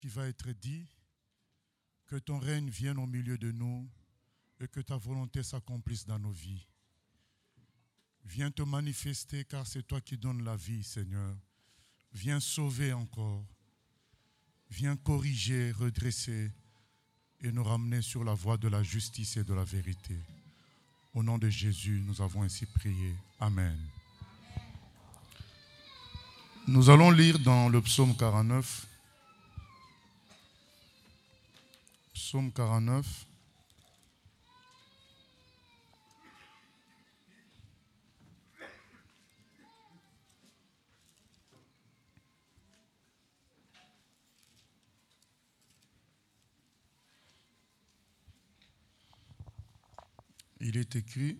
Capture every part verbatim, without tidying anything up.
qui va être dit, que ton règne vienne au milieu de nous et que ta volonté s'accomplisse dans nos vies. Viens te manifester car c'est toi qui donnes la vie, Seigneur. Viens sauver encore. Viens corriger, redresser et nous ramener sur la voie de la justice et de la vérité. Au nom de Jésus, nous avons ainsi prié. Amen. Nous allons lire dans le psaume quarante-neuf. Psaume quarante-neuf. Il est écrit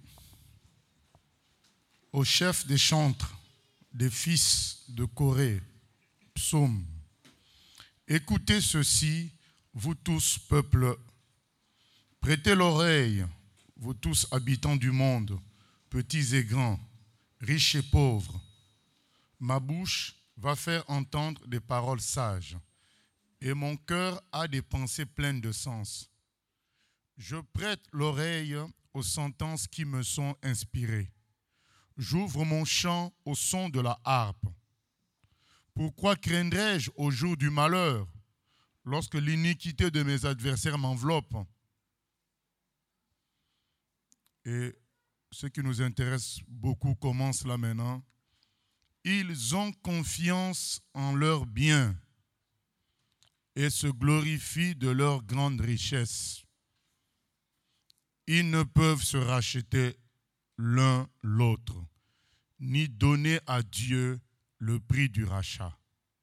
au chef des chantres, des fils de Corée, psaume. Écoutez ceci, vous tous, peuples, prêtez l'oreille, vous tous, habitants du monde, petits et grands, riches et pauvres. Ma bouche va faire entendre des paroles sages, et mon cœur a des pensées pleines de sens. Je prête l'oreille aux sentences qui me sont inspirées. J'ouvre mon chant au son de la harpe. Pourquoi craindrais-je au jour du malheur, lorsque l'iniquité de mes adversaires m'enveloppe? Et ce qui nous intéresse beaucoup commence là maintenant. Ils ont confiance en leurs biens et se glorifient de leur grande richesse. Ils ne peuvent se racheter l'un l'autre, ni donner à Dieu le prix du rachat.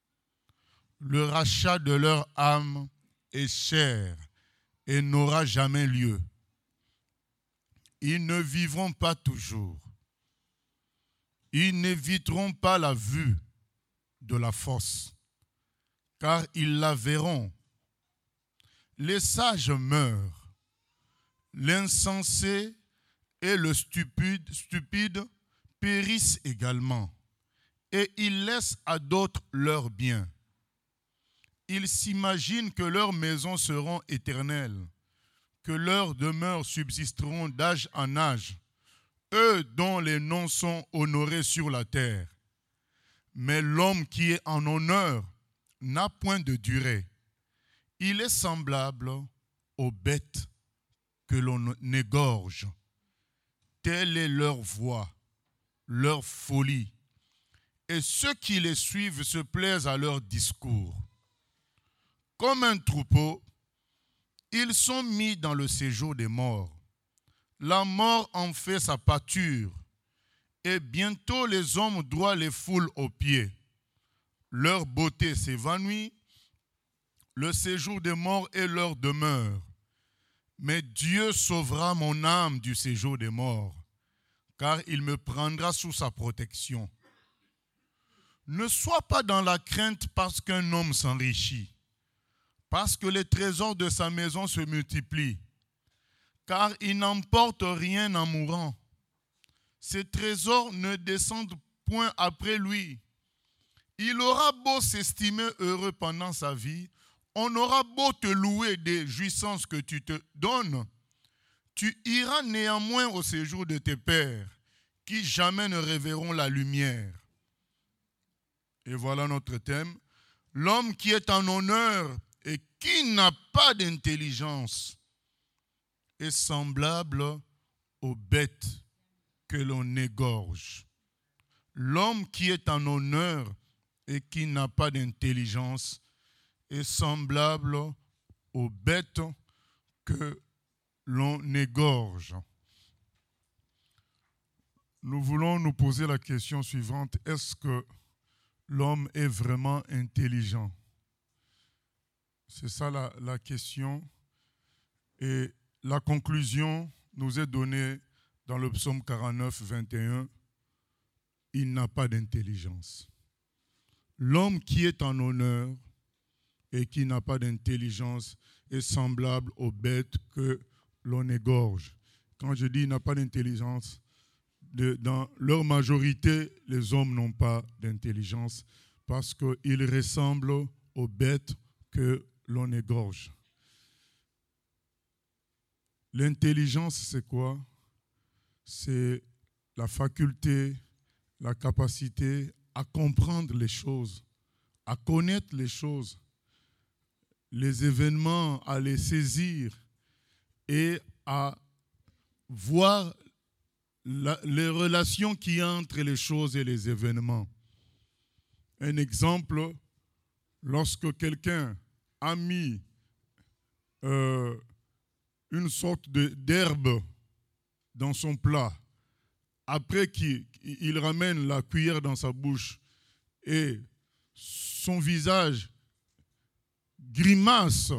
Le rachat de leur âme est cher et n'aura jamais lieu. Ils ne vivront pas toujours. Ils n'éviteront pas la vue de la fosse, car ils la verront. Les sages meurent. L'insensé et le stupide, stupide périssent également, et ils laissent à d'autres leurs biens. Ils s'imaginent que leurs maisons seront éternelles, que leurs demeures subsisteront d'âge en âge, eux dont les noms sont honorés sur la terre. Mais l'homme qui est en honneur n'a point de durée. Il est semblable aux bêtes que l'on égorge. Telle est leur voie, leur folie. Et ceux qui les suivent se plaisent à leur discours. Comme un troupeau, ils sont mis dans le séjour des morts. La mort en fait sa pâture, et bientôt les hommes droits les foulent aux pieds. Leur beauté s'évanouit, le séjour des morts est leur demeure. Mais Dieu sauvera mon âme du séjour des morts, car il me prendra sous sa protection. Ne sois pas dans la crainte parce qu'un homme s'enrichit, parce que les trésors de sa maison se multiplient, car il n'emporte rien en mourant. Ses trésors ne descendent point après lui. Il aura beau s'estimer heureux pendant sa vie, on aura beau te louer des jouissances que tu te donnes, tu iras néanmoins au séjour de tes pères, qui jamais ne reverront la lumière. Et voilà notre thème. L'homme qui est en honneur et qui n'a pas d'intelligence est semblable aux bêtes que l'on égorge. L'homme qui est en honneur et qui n'a pas d'intelligence est semblable aux bêtes que l'on égorge. Nous voulons nous poser la question suivante. Est-ce que l'homme est vraiment intelligent? C'est ça la, la question. Et la conclusion nous est donnée dans le psaume quarante-neuf, vingt et un. Il n'a pas d'intelligence. L'homme qui est en honneur et qui n'a pas d'intelligence est semblable aux bêtes que l'on égorge. Quand je dis il n'a pas d'intelligence, de, dans leur majorité, les hommes n'ont pas d'intelligence parce qu'ils ressemblent aux bêtes que que l'on égorge. L'intelligence, c'est quoi? C'est la faculté, la capacité à comprendre les choses, à connaître les choses, les événements, à les saisir et à voir la, les relations qu'il y a entre les choses et les événements. Un exemple, lorsque quelqu'un a mis euh, une sorte de, d'herbe dans son plat, après qu'il il ramène la cuillère dans sa bouche et son visage grimace,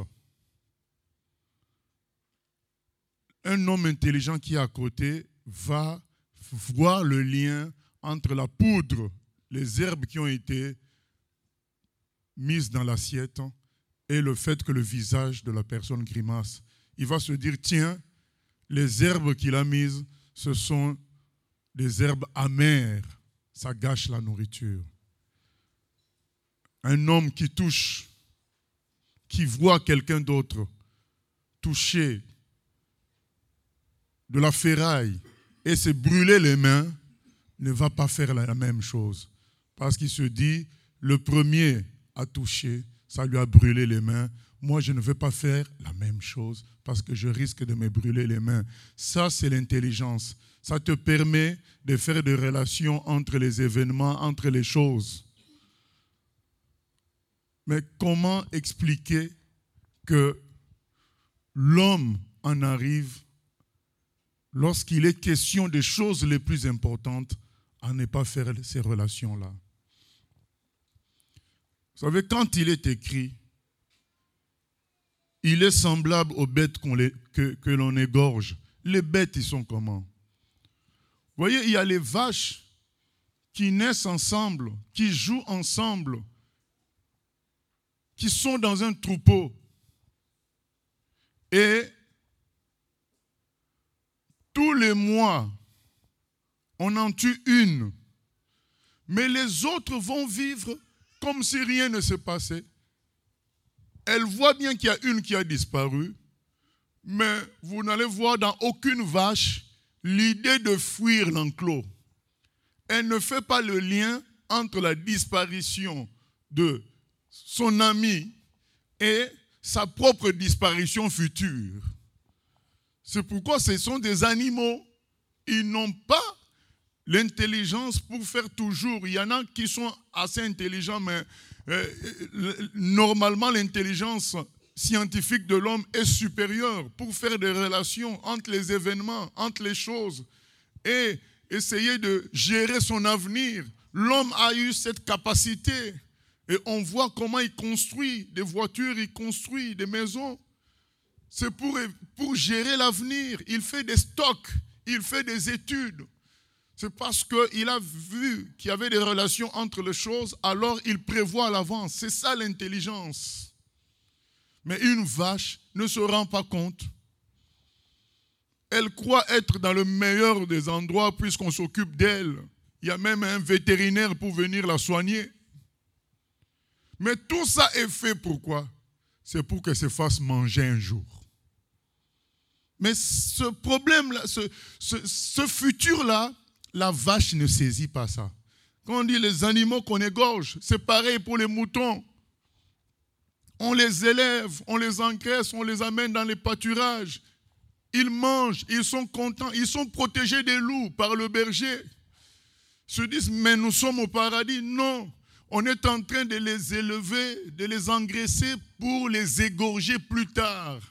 un homme intelligent qui est à côté va voir le lien entre la poudre, les herbes qui ont été mises dans l'assiette et le fait que le visage de la personne grimace. Il va se dire, tiens, les herbes qu'il a mises, ce sont des herbes amères. Ça gâche la nourriture. Un homme qui touche, qui voit quelqu'un d'autre toucher de la ferraille et se brûler les mains, ne va pas faire la même chose. Parce qu'il se dit, le premier a touché, ça lui a brûlé les mains. Moi, je ne vais pas faire la même chose parce que je risque de me brûler les mains. Ça, c'est l'intelligence. Ça te permet de faire des relations entre les événements, entre les choses. Mais comment expliquer que l'homme en arrive, lorsqu'il est question des choses les plus importantes, à ne pas faire ces relations-là? Vous savez, quand il est écrit, il est semblable aux bêtes qu'on les, que, que l'on égorge. Les bêtes, ils sont comment? Vous voyez, il y a les vaches qui naissent ensemble, qui jouent ensemble, qui sont dans un troupeau. Et tous les mois, on en tue une. Mais les autres vont vivre comme si rien ne se passait. Elle voit bien qu'il y a une qui a disparu, mais vous n'allez voir dans aucune vache l'idée de fuir l'enclos. Elle ne fait pas le lien entre la disparition de son ami et sa propre disparition future. C'est pourquoi ce sont des animaux. Ils n'ont pas l'intelligence pour faire toujours. Il y en a qui sont assez intelligents, mais euh, normalement l'intelligence scientifique de l'homme est supérieure pour faire des relations entre les événements, entre les choses et essayer de gérer son avenir. L'homme a eu cette capacité et on voit comment il construit des voitures, il construit des maisons. C'est pour, pour gérer l'avenir. Il fait des stocks, il fait des études. C'est parce qu'il a vu qu'il y avait des relations entre les choses, alors il prévoit à l'avance. C'est ça l'intelligence. Mais une vache ne se rend pas compte. Elle croit être dans le meilleur des endroits puisqu'on s'occupe d'elle. Il y a même un vétérinaire pour venir la soigner. Mais tout ça est fait pourquoi? C'est pour qu'elle se fasse manger un jour. Mais ce problème-là, ce, ce, ce futur-là, la vache ne saisit pas ça. Quand on dit les animaux qu'on égorge, c'est pareil pour les moutons. On les élève, on les engraisse, on les amène dans les pâturages. Ils mangent, ils sont contents, ils sont protégés des loups par le berger. Ils se disent, mais nous sommes au paradis. Non, on est en train de les élever, de les engraisser pour les égorger plus tard.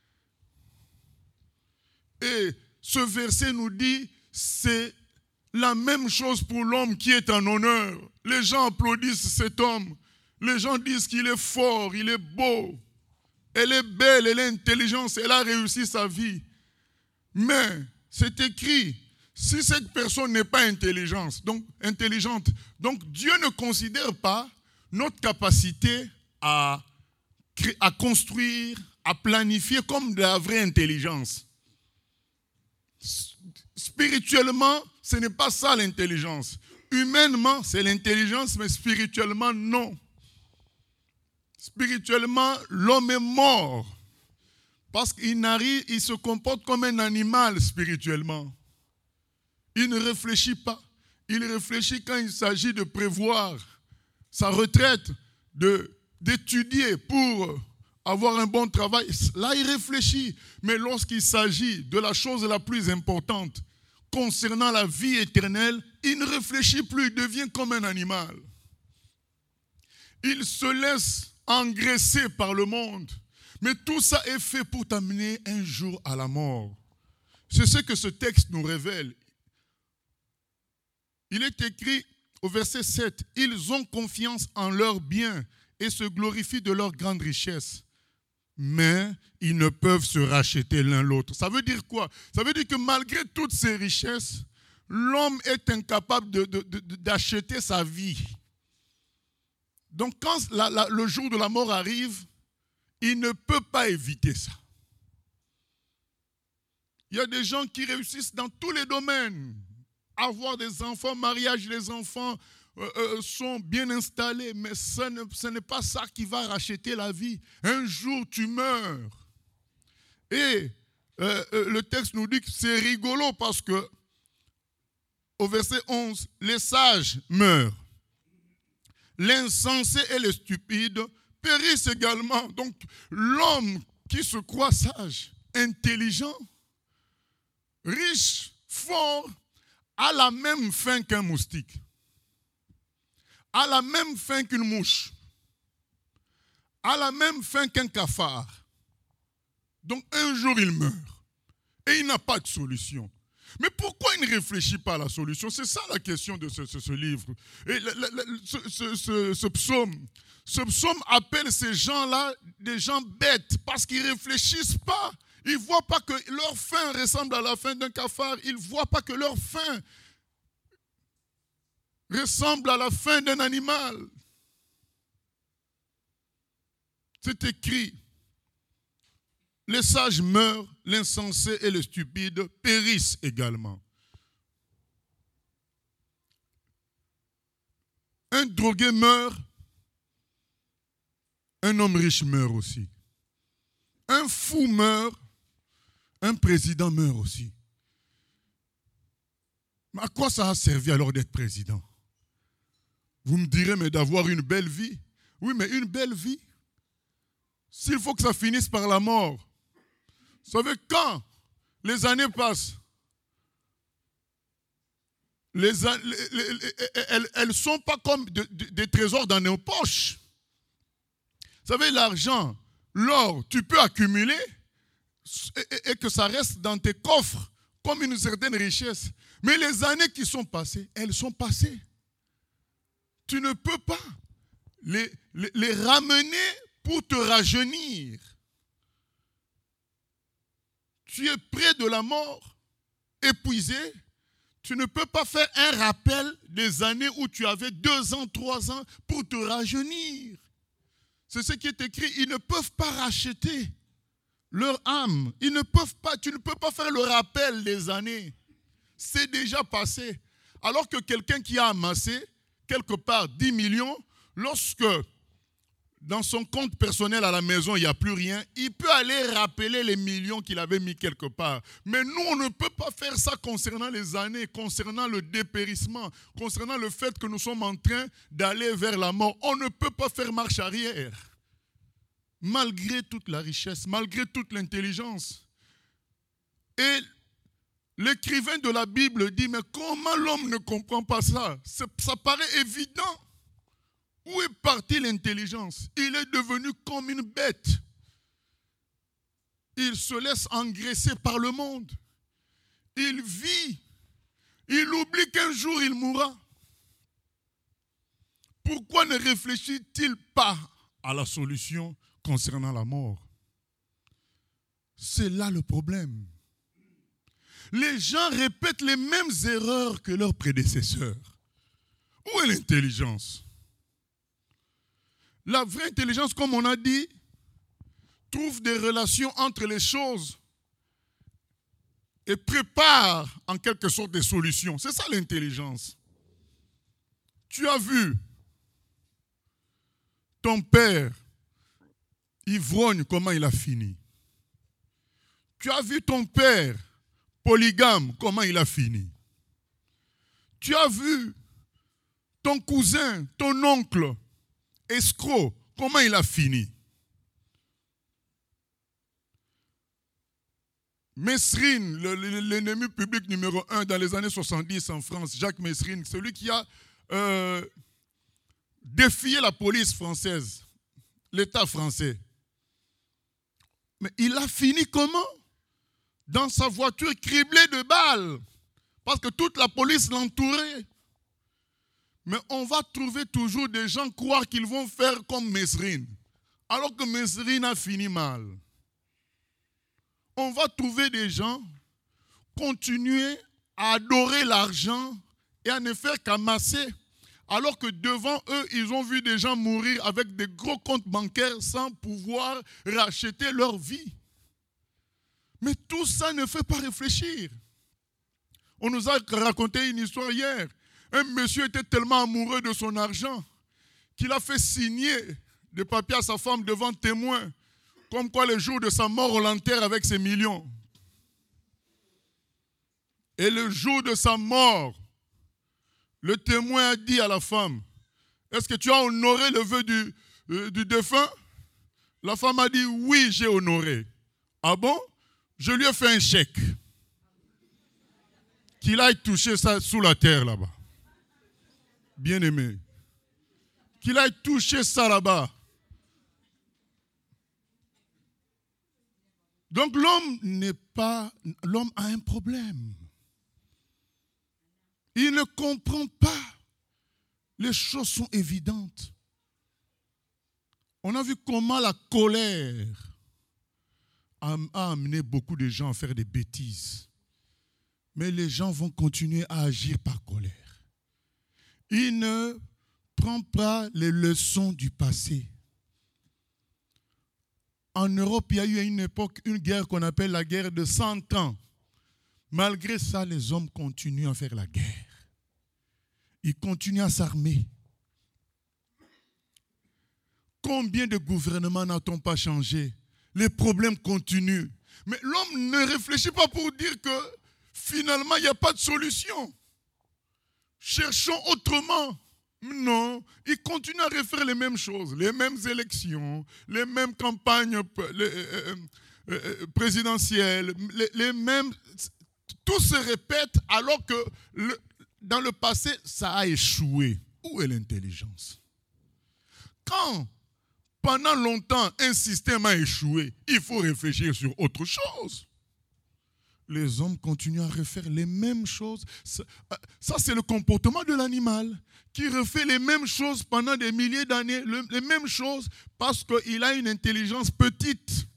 Et ce verset nous dit, c'est la même chose pour l'homme qui est en honneur. Les gens applaudissent cet homme. Les gens disent qu'il est fort, il est beau. Elle est belle, elle est intelligente, elle a réussi sa vie. Mais c'est écrit, si cette personne n'est pas intelligente, donc, intelligente, donc Dieu ne considère pas notre capacité à, à construire, à planifier comme de la vraie intelligence. Spirituellement, ce n'est pas ça l'intelligence. Humainement, c'est l'intelligence, mais spirituellement, non. Spirituellement, l'homme est mort. Parce qu'il n'arrive, il se comporte comme un animal spirituellement. Il ne réfléchit pas. Il réfléchit quand il s'agit de prévoir sa retraite, de, d'étudier pour avoir un bon travail. Là, il réfléchit. Mais lorsqu'il s'agit de la chose la plus importante concernant la vie éternelle, il ne réfléchit plus, il devient comme un animal. Il se laisse engraisser par le monde. Mais tout ça est fait pour t'amener un jour à la mort. C'est ce que ce texte nous révèle. Il est écrit au verset sept, « Ils ont confiance en leurs biens et se glorifient de leur grande richesse. Mais ils ne peuvent se racheter l'un l'autre. » Ça veut dire quoi? Ça veut dire que malgré toutes ces richesses, l'homme est incapable de, de, de, d'acheter sa vie. Donc quand la, la, le jour de la mort arrive, il ne peut pas éviter ça. Il y a des gens qui réussissent dans tous les domaines. Avoir des enfants, mariage, les enfants euh, euh, sont bien installés, mais ce, ne, ce n'est pas ça qui va racheter la vie. Un jour, tu meurs. Et euh, euh, le texte nous dit que c'est rigolo parce que au verset onze, les sages meurent. L'insensé et les stupides périssent également. Donc, l'homme qui se croit sage, intelligent, riche, fort, a la même fin qu'un moustique, a la même fin qu'une mouche, a la même fin qu'un cafard. Donc, un jour, il meurt et il n'a pas de solution. Mais pourquoi il ne réfléchit pas à la solution? C'est ça la question de ce, ce, ce livre. Et le, le, le, ce, ce, ce, ce psaume, ce psaume appelle ces gens-là des gens bêtes parce qu'ils ne réfléchissent pas. Ils ne voient pas que leur fin ressemble à la fin d'un cafard. Ils ne voient pas que leur fin ressemble à la fin d'un animal. C'est écrit. Les sages meurent, l'insensé et le stupide périssent également. Un drogué meurt, un homme riche meurt aussi. Un fou meurt, un président meurt aussi. Mais à quoi ça a servi alors d'être président? Vous me direz, mais d'avoir une belle vie. Oui, mais une belle vie, s'il faut que ça finisse par la mort. Vous savez, quand les années passent, les, les, les, les, elles ne sont pas comme de, de, des trésors dans nos poches. Vous savez, l'argent, l'or, tu peux accumuler et, et que ça reste dans tes coffres comme une certaine richesse. Mais les années qui sont passées, elles sont passées. Tu ne peux pas les, les, les ramener pour te rajeunir. Tu es près de la mort, épuisé. Tu ne peux pas faire un rappel des années où tu avais deux ans, trois ans pour te rajeunir. C'est ce qui est écrit. Ils ne peuvent pas racheter leur âme. Ils ne peuvent pas, tu ne peux pas faire le rappel des années. C'est déjà passé. Alors que quelqu'un qui a amassé quelque part dix millions, lorsque dans son compte personnel à la maison, il n'y a plus rien, il peut aller rappeler les millions qu'il avait mis quelque part. Mais nous, on ne peut pas faire ça concernant les années, concernant le dépérissement, concernant le fait que nous sommes en train d'aller vers la mort. On ne peut pas faire marche arrière. Malgré toute la richesse, malgré toute l'intelligence. Et l'écrivain de la Bible dit, mais comment l'homme ne comprend pas ça? Ça paraît évident. Où est partie l'intelligence? Il est devenu comme une bête. Il se laisse engraisser par le monde. Il vit. Il oublie qu'un jour il mourra. Pourquoi ne réfléchit-il pas à la solution concernant la mort? C'est là le problème. Les gens répètent les mêmes erreurs que leurs prédécesseurs. Où est l'intelligence? La vraie intelligence, comme on a dit, trouve des relations entre les choses et prépare en quelque sorte des solutions. C'est ça l'intelligence. Tu as vu ton père ivrogne, comment il a fini? Tu as vu ton père polygame, comment il a fini? Tu as vu ton cousin, ton oncle, escroc, comment il a fini? Mesrine, l'ennemi public numéro un dans les années soixante-dix en France, Jacques Mesrine, celui qui a euh, défié la police française, l'État français. Mais il a fini comment? Dans sa voiture criblée de balles, parce que toute la police l'entourait. Mais on va trouver toujours des gens croire qu'ils vont faire comme Mesrine, alors que Mesrine a fini mal. On va trouver des gens continuer à adorer l'argent et à ne faire qu'amasser, alors que devant eux, ils ont vu des gens mourir avec des gros comptes bancaires sans pouvoir racheter leur vie. Mais tout ça ne fait pas réfléchir. On nous a raconté une histoire hier. Un monsieur était tellement amoureux de son argent qu'il a fait signer des papiers à sa femme devant témoins, comme quoi le jour de sa mort, on l'enterre avec ses millions. Et le jour de sa mort, le témoin a dit à la femme, est-ce que tu as honoré le vœu du, euh, du défunt? La femme a dit, oui, j'ai honoré. Ah bon? Je lui ai fait un chèque. Qu'il aille toucher ça sous la terre là-bas. Bien aimé. Qu'il aille toucher ça là-bas. Donc l'homme n'est pas, l'homme a un problème. Il ne comprend pas. Les choses sont évidentes. On a vu comment la colère a, a amené beaucoup de gens à faire des bêtises. Mais les gens vont continuer à agir par colère. Il ne prend pas les leçons du passé. En Europe, il y a eu à une époque une guerre qu'on appelle la guerre de cent ans. Malgré ça, les hommes continuent à faire la guerre. Ils continuent à s'armer. Combien de gouvernements n'a-t-on pas changé? Les problèmes continuent. Mais l'homme ne réfléchit pas pour dire que finalement, il n'y a pas de solution. Cherchons autrement. Non, ils continuent à refaire les mêmes choses, les mêmes élections, les mêmes campagnes les, euh, euh, présidentielles, les, les mêmes... Tout se répète alors que le, dans le passé, ça a échoué. Où est l'intelligence? Quand, pendant longtemps, un système a échoué, il faut réfléchir sur autre chose. Les hommes continuent à refaire les mêmes choses. Ça, ça c'est le comportement de l'animal qui refait les mêmes choses pendant des milliers d'années, les mêmes choses parce qu'il a une intelligence petite.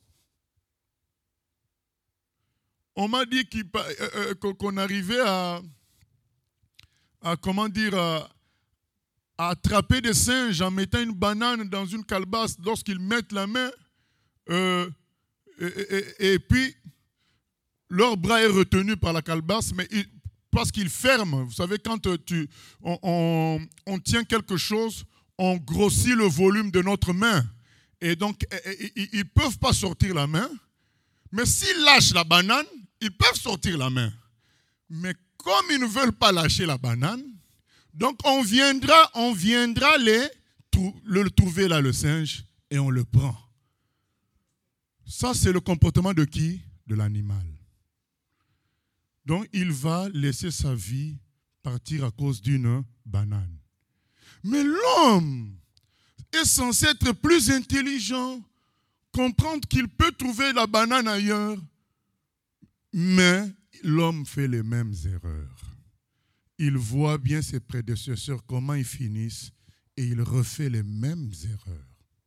On m'a dit qu'il, euh, qu'on arrivait à, à comment dire, à, à attraper des singes en mettant une banane dans une calebasse lorsqu'ils mettent la main euh, et, et, et puis leur bras est retenu par la calebasse, mais il, parce qu'il ferme. Vous savez, quand tu, on, on, on tient quelque chose, on grossit le volume de notre main. Et donc, ils ne peuvent pas sortir la main. Mais s'ils lâchent la banane, ils peuvent sortir la main. Mais comme ils ne veulent pas lâcher la banane, donc on viendra, on viendra les, le trouver là, le singe, et on le prend. Ça, c'est le comportement de qui? De l'animal. Donc, il va laisser sa vie partir à cause d'une banane. Mais l'homme est censé être plus intelligent, comprendre qu'il peut trouver la banane ailleurs. Mais l'homme fait les mêmes erreurs. Il voit bien ses prédécesseurs, comment ils finissent, et il refait les mêmes erreurs.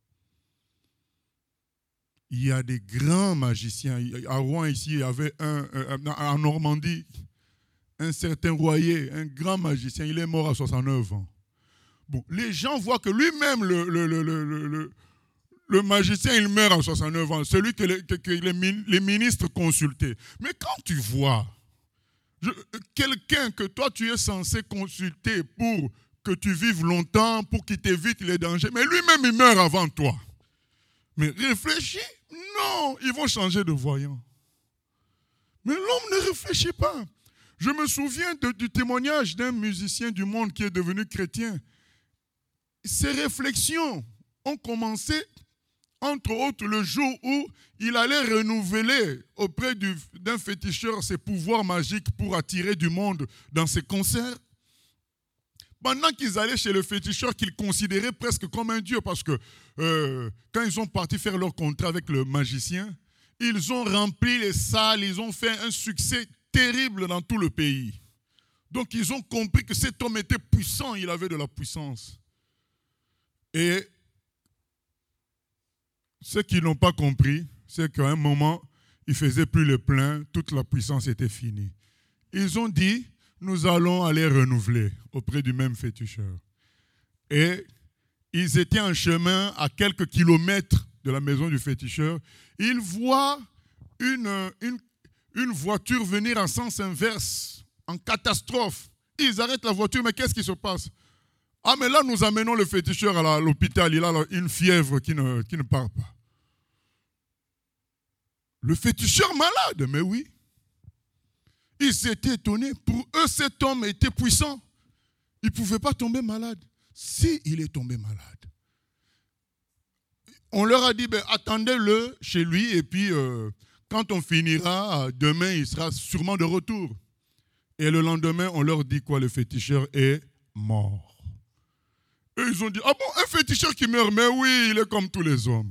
Il y a des grands magiciens. À Rouen, ici, il y avait un, en Normandie, un certain Royer, un grand magicien. Il est mort à soixante-neuf ans. Bon, les gens voient que lui-même, le, le, le, le, le, le magicien, il meurt à soixante-neuf ans. Celui que les, que, que les, les ministres consultaient. Mais quand tu vois je, quelqu'un que toi, tu es censé consulter pour que tu vives longtemps, pour qu'il t'évite les dangers, mais lui-même, il meurt avant toi. Mais réfléchis, non, ils vont changer de voyant. Mais l'homme ne réfléchit pas. Je me souviens de, du témoignage d'un musicien du monde qui est devenu chrétien. Ses réflexions ont commencé, entre autres, le jour où il allait renouveler auprès du, d'un féticheur ses pouvoirs magiques pour attirer du monde dans ses concerts. Pendant qu'ils allaient chez le féticheur qu'ils considéraient presque comme un dieu, parce que euh, quand ils sont partis faire leur contrat avec le magicien, ils ont rempli les salles, ils ont fait un succès terrible dans tout le pays. Donc ils ont compris que cet homme était puissant, il avait de la puissance. Et ce qu'ils n'ont pas compris, c'est qu'à un moment, ils ne faisaient plus le plein, toute la puissance était finie. Ils ont dit, nous allons aller renouveler auprès du même féticheur. Et ils étaient en chemin à quelques kilomètres de la maison du féticheur. Ils voient une, une, une voiture venir en sens inverse, en catastrophe. Ils arrêtent la voiture, mais qu'est-ce qui se passe? Ah, mais là, nous amenons le féticheur à l'hôpital. Il a une fièvre qui ne, qui ne part pas. Le féticheur malade, mais oui. Ils s'étaient étonnés. Pour eux, cet homme était puissant. Il ne pouvait pas tomber malade. Si il est tombé malade. On leur a dit, ben, attendez-le chez lui et puis euh, quand on finira, demain, il sera sûrement de retour. Et le lendemain, on leur dit quoi? Le féticheur est mort. Et ils ont dit, ah bon, un féticheur qui meurt, mais oui, il est comme tous les hommes.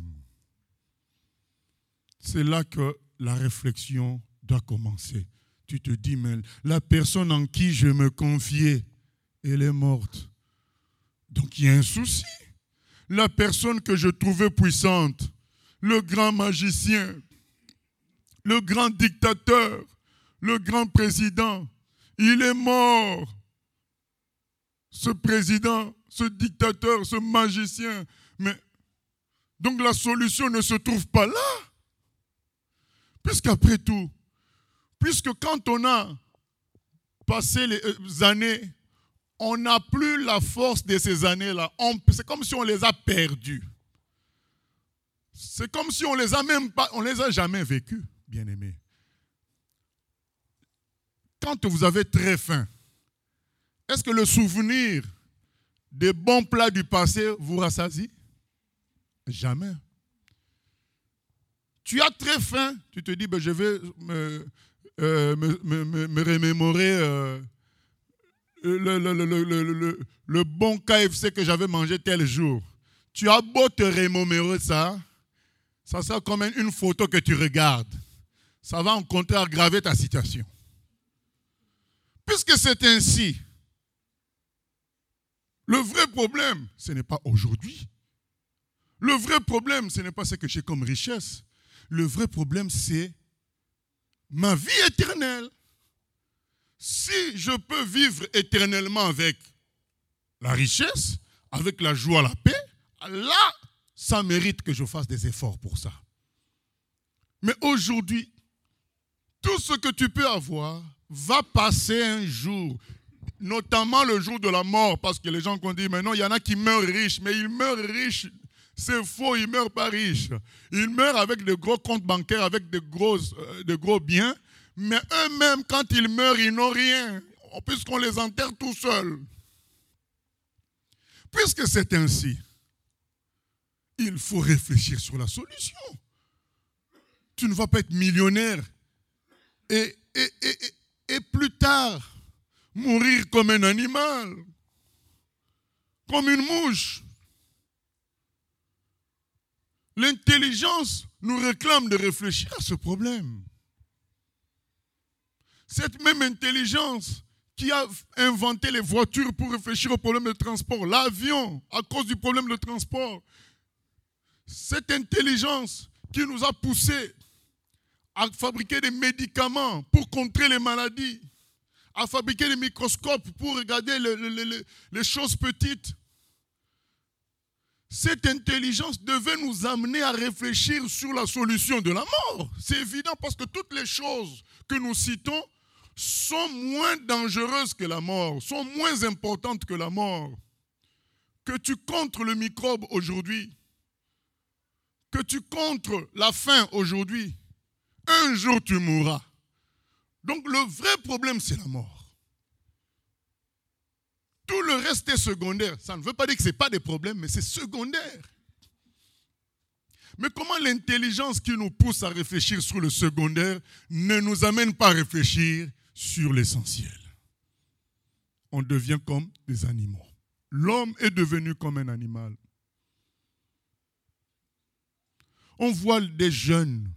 C'est là que la réflexion doit commencer. Tu te dis, mais la personne en qui je me confiais, elle est morte. Donc il y a un souci. La personne que je trouvais puissante, le grand magicien, le grand dictateur, le grand président, il est mort. Ce président, ce dictateur, ce magicien. Mais donc la solution ne se trouve pas là. Puisqu'après tout, puisque quand on a passé les années, on n'a plus la force de ces années-là. C'est comme si on les a perdues. C'est comme si on les a même pas, on les a jamais vécues, bien aimés. Quand vous avez très faim, est-ce que le souvenir des bons plats du passé vous rassasie? Jamais. Tu as très faim, tu te dis, ben, je vais me, euh, me, me, me remémorer euh, le, le, le, le, le, le, le bon K F C que j'avais mangé tel jour. Tu as beau te remémorer ça, ça sera comme une photo que tu regardes. Ça va en contraire aggraver ta situation. Puisque c'est ainsi, le vrai problème, ce n'est pas aujourd'hui. Le vrai problème, ce n'est pas ce que j'ai comme richesse. Le vrai problème, c'est ma vie éternelle. Si je peux vivre éternellement avec la richesse, avec la joie, la paix, là, ça mérite que je fasse des efforts pour ça. Mais aujourd'hui, tout ce que tu peux avoir va passer un jour, notamment le jour de la mort, parce que les gens qui ont dit, mais non, il y en a qui meurent riches, mais ils meurent riches. C'est faux, ils ne meurent pas riches. Ils meurent avec de gros comptes bancaires, avec de gros, euh, de gros biens, mais eux-mêmes, quand ils meurent, ils n'ont rien, puisqu'on les enterre tout seuls. Puisque c'est ainsi, il faut réfléchir sur la solution. Tu ne vas pas être millionnaire et, et, et, et, et plus tard mourir comme un animal, comme une mouche. L'intelligence nous réclame de réfléchir à ce problème. Cette même intelligence qui a inventé les voitures pour réfléchir au problème de transport, l'avion à cause du problème de transport, cette intelligence qui nous a poussés à fabriquer des médicaments pour contrer les maladies, à fabriquer des microscopes pour regarder les, les, les, les choses petites. Cette intelligence devait nous amener à réfléchir sur la solution de la mort. C'est évident parce que toutes les choses que nous citons sont moins dangereuses que la mort, sont moins importantes que la mort. Que tu contres le microbe aujourd'hui, que tu contres la faim aujourd'hui, un jour tu mourras. Donc le vrai problème, c'est la mort. Tout le reste est secondaire. Ça ne veut pas dire que ce n'est pas des problèmes, mais c'est secondaire. Mais comment l'intelligence qui nous pousse à réfléchir sur le secondaire ne nous amène pas à réfléchir sur l'essentiel? On devient comme des animaux. L'homme est devenu comme un animal. On voit des jeunes.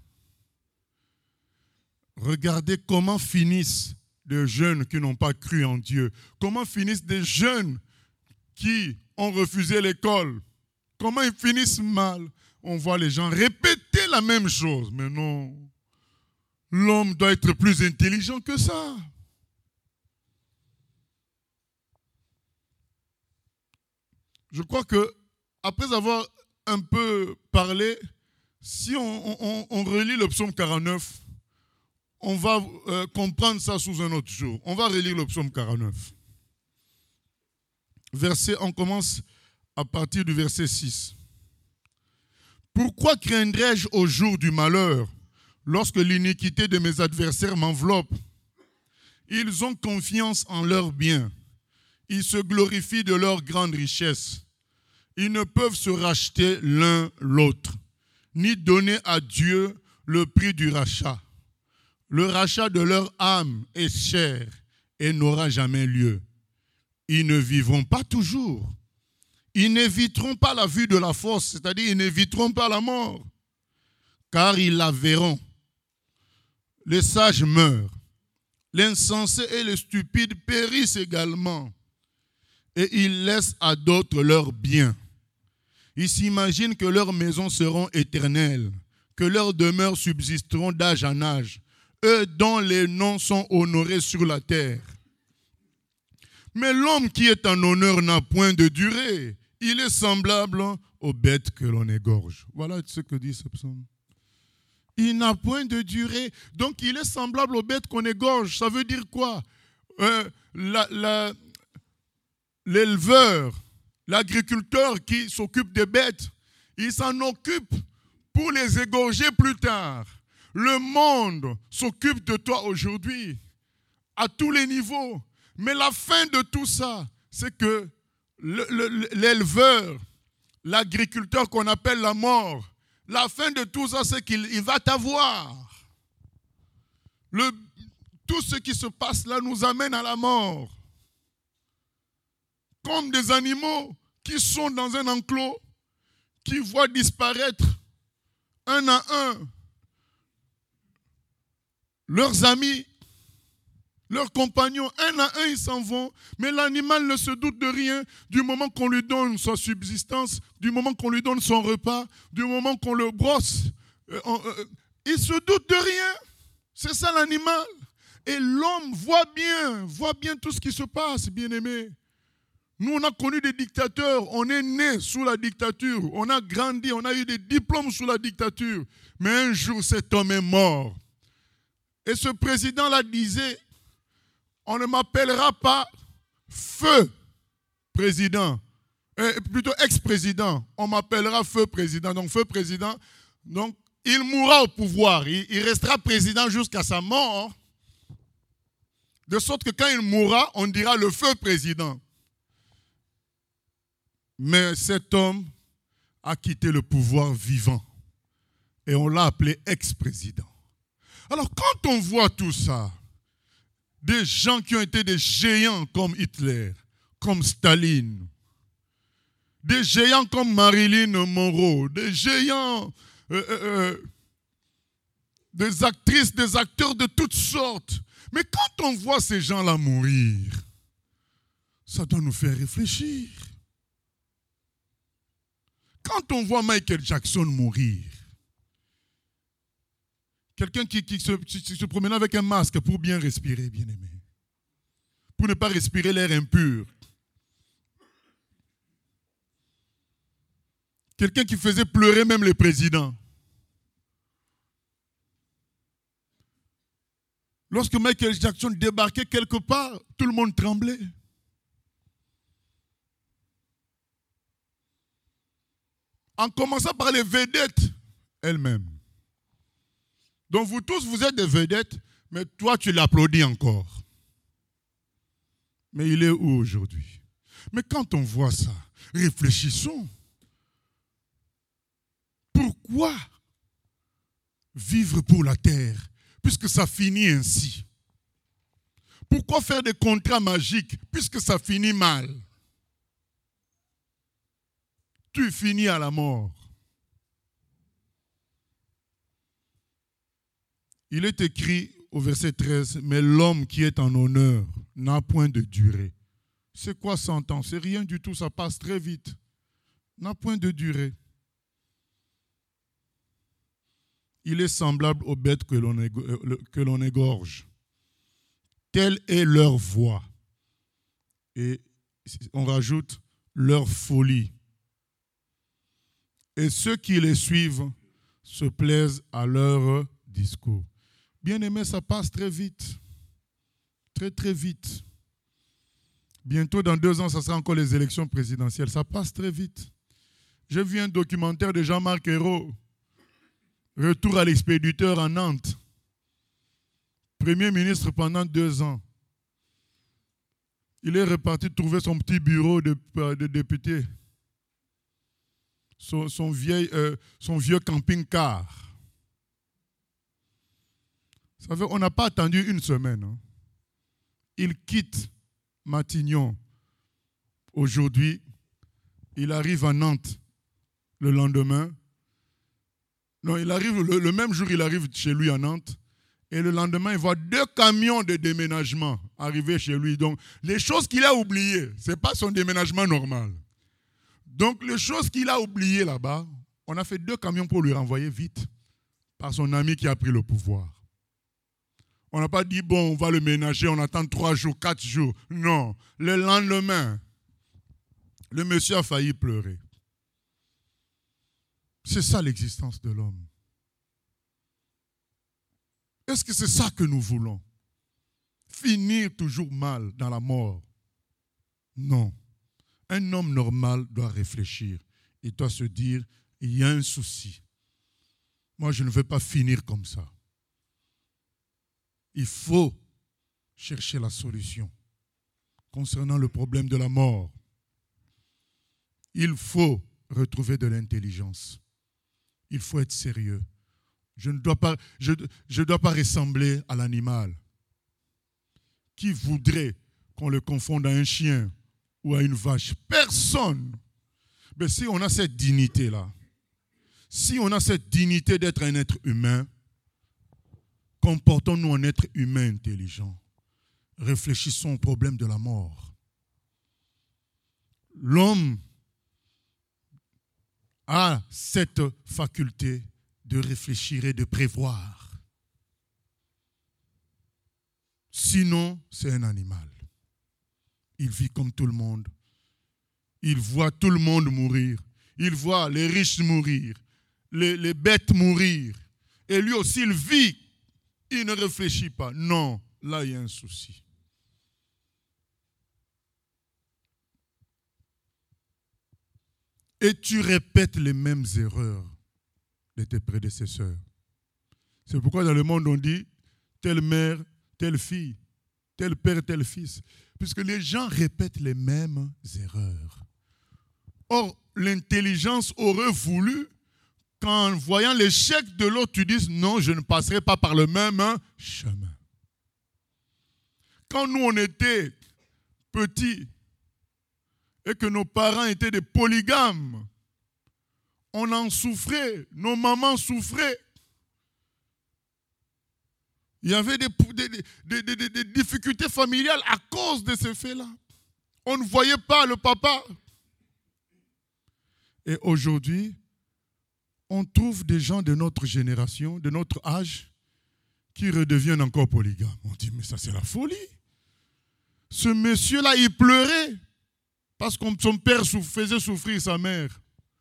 Regardez comment finissent des jeunes qui n'ont pas cru en Dieu. Comment finissent des jeunes qui ont refusé l'école. Comment ils finissent mal. On voit les gens répéter la même chose. Mais non, l'homme doit être plus intelligent que ça. Je crois que après avoir un peu parlé, si on, on, on relit le psaume quarante-neuf, on va euh, comprendre ça sous un autre jour. On va relire le psaume quarante-neuf. Verset, on commence à partir du verset six. Pourquoi craindrais-je au jour du malheur, lorsque l'iniquité de mes adversaires m'enveloppe? Ils ont confiance en leurs biens. Ils se glorifient de leur grande richesse. Ils ne peuvent se racheter l'un l'autre, ni donner à Dieu le prix du rachat. Le rachat de leur âme est cher et n'aura jamais lieu. Ils ne vivront pas toujours. Ils n'éviteront pas la vue de la force, c'est-à-dire ils n'éviteront pas la mort, car ils la verront. Les sages meurent. L'insensé et le stupide périssent également, et ils laissent à d'autres leurs biens. Ils s'imaginent que leurs maisons seront éternelles, que leurs demeures subsisteront d'âge en âge, eux dont les noms sont honorés sur la terre. Mais l'homme qui est en honneur n'a point de durée. Il est semblable aux bêtes que l'on égorge. Voilà ce que dit ce psaume. Il n'a point de durée. Donc il est semblable aux bêtes qu'on égorge. Ça veut dire quoi? euh, la, la, L'éleveur, l'agriculteur qui s'occupe des bêtes, il s'en occupe pour les égorger plus tard. Le monde s'occupe de toi aujourd'hui, à tous les niveaux. Mais la fin de tout ça, c'est que le, le, l'éleveur, l'agriculteur qu'on appelle la mort, la fin de tout ça, c'est qu'il il va t'avoir. Le, tout ce qui se passe là nous amène à la mort. Comme des animaux qui sont dans un enclos, qui voient disparaître un à un leurs amis, leurs compagnons, un à un, ils s'en vont. Mais l'animal ne se doute de rien du moment qu'on lui donne sa subsistance, du moment qu'on lui donne son repas, du moment qu'on le brosse. Euh, euh, il se doute de rien. C'est ça l'animal. Et l'homme voit bien, voit bien tout ce qui se passe, bien-aimé. Nous, on a connu des dictateurs, on est né sous la dictature, on a grandi, on a eu des diplômes sous la dictature. Mais un jour, cet homme est mort. Et ce président-là disait, on ne m'appellera pas feu président, euh, plutôt ex-président, on m'appellera feu président. Donc feu président, donc il mourra au pouvoir, il, il restera président jusqu'à sa mort, de sorte que quand il mourra, on dira le feu président. Mais cet homme a quitté le pouvoir vivant et on l'a appelé ex-président. Alors quand on voit tout ça, des gens qui ont été des géants comme Hitler, comme Staline, des géants comme Marilyn Monroe, des géants, euh, euh, des actrices, des acteurs de toutes sortes. Mais quand on voit ces gens-là mourir, ça doit nous faire réfléchir. Quand on voit Michael Jackson mourir, quelqu'un qui, qui, se, qui se promenait avec un masque pour bien respirer, bien aimé, pour ne pas respirer l'air impur. Quelqu'un qui faisait pleurer même les présidents. Lorsque Michael Jackson débarquait quelque part, tout le monde tremblait. En commençant par les vedettes elle-même. Donc vous tous, vous êtes des vedettes, mais toi, tu l'applaudis encore. Mais il est où aujourd'hui? Mais quand on voit ça, réfléchissons. Pourquoi vivre pour la terre, puisque ça finit ainsi? Pourquoi faire des contrats magiques, puisque ça finit mal? Tu finis à la mort. Il est écrit au verset treize, mais l'homme qui est en honneur n'a point de durée. C'est quoi cent ans? C'est rien du tout, ça passe très vite. N'a point de durée. Il est semblable aux bêtes que l'on que l'on égorge. Telle est leur voie. Et on rajoute leur folie. Et ceux qui les suivent se plaisent à leur discours. Bien-aimé, ça passe très vite. Très, très vite. Bientôt, dans deux ans, ça sera encore les élections présidentielles. Ça passe très vite. J'ai vu un documentaire de Jean-Marc Ayrault. Retour à l'expéditeur en Nantes. Premier ministre pendant deux ans. Il est reparti trouver son petit bureau de, de député. Son, son, vieil, euh, son vieux camping-car. Vous savez, on n'a pas attendu une semaine. Hein. Il quitte Matignon. Aujourd'hui, il arrive à Nantes le lendemain. Non, il arrive le, le même jour, il arrive chez lui à Nantes. Et le lendemain, il voit deux camions de déménagement arriver chez lui. Donc, les choses qu'il a oubliées, ce n'est pas son déménagement normal. Donc, les choses qu'il a oubliées là-bas, on a fait deux camions pour lui renvoyer vite par son ami qui a pris le pouvoir. On n'a pas dit, bon, on va le ménager, on attend trois jours, quatre jours. Non, le lendemain, le monsieur a failli pleurer. C'est ça l'existence de l'homme. Est-ce que c'est ça que nous voulons? Finir toujours mal dans la mort? Non. Un homme normal doit réfléchir. Il doit se dire, il y a un souci. Moi, je ne veux pas finir comme ça. Il faut chercher la solution concernant le problème de la mort. Il faut retrouver de l'intelligence. Il faut être sérieux. Je ne dois pas, je, je dois pas ressembler à l'animal. Qui voudrait qu'on le confonde à un chien ou à une vache? Personne. Mais si on a cette dignité-là, si on a cette dignité d'être un être humain, comportons-nous en être humain intelligent. Réfléchissons au problème de la mort. L'homme a cette faculté de réfléchir et de prévoir. Sinon, c'est un animal. Il vit comme tout le monde. Il voit tout le monde mourir. Il voit les riches mourir, les, les bêtes mourir. Et lui aussi, il vit. Il ne réfléchit pas. Non, là, il y a un souci. Et tu répètes les mêmes erreurs de tes prédécesseurs. C'est pourquoi dans le monde on dit telle mère, telle fille, tel père, tel fils. Puisque les gens répètent les mêmes erreurs. Or, l'intelligence aurait voulu qu'en voyant l'échec de l'autre, tu dises non, je ne passerai pas par le même chemin. Quand nous on était petits et que nos parents étaient des polygames, on en souffrait, nos mamans souffraient. Il y avait des, des, des, des, des, des difficultés familiales à cause de ce fait-là. On ne voyait pas le papa. Et aujourd'hui, on trouve des gens de notre génération, de notre âge, qui redeviennent encore polygames. On dit, mais ça c'est la folie. Ce monsieur-là, il pleurait parce que son père faisait souffrir sa mère.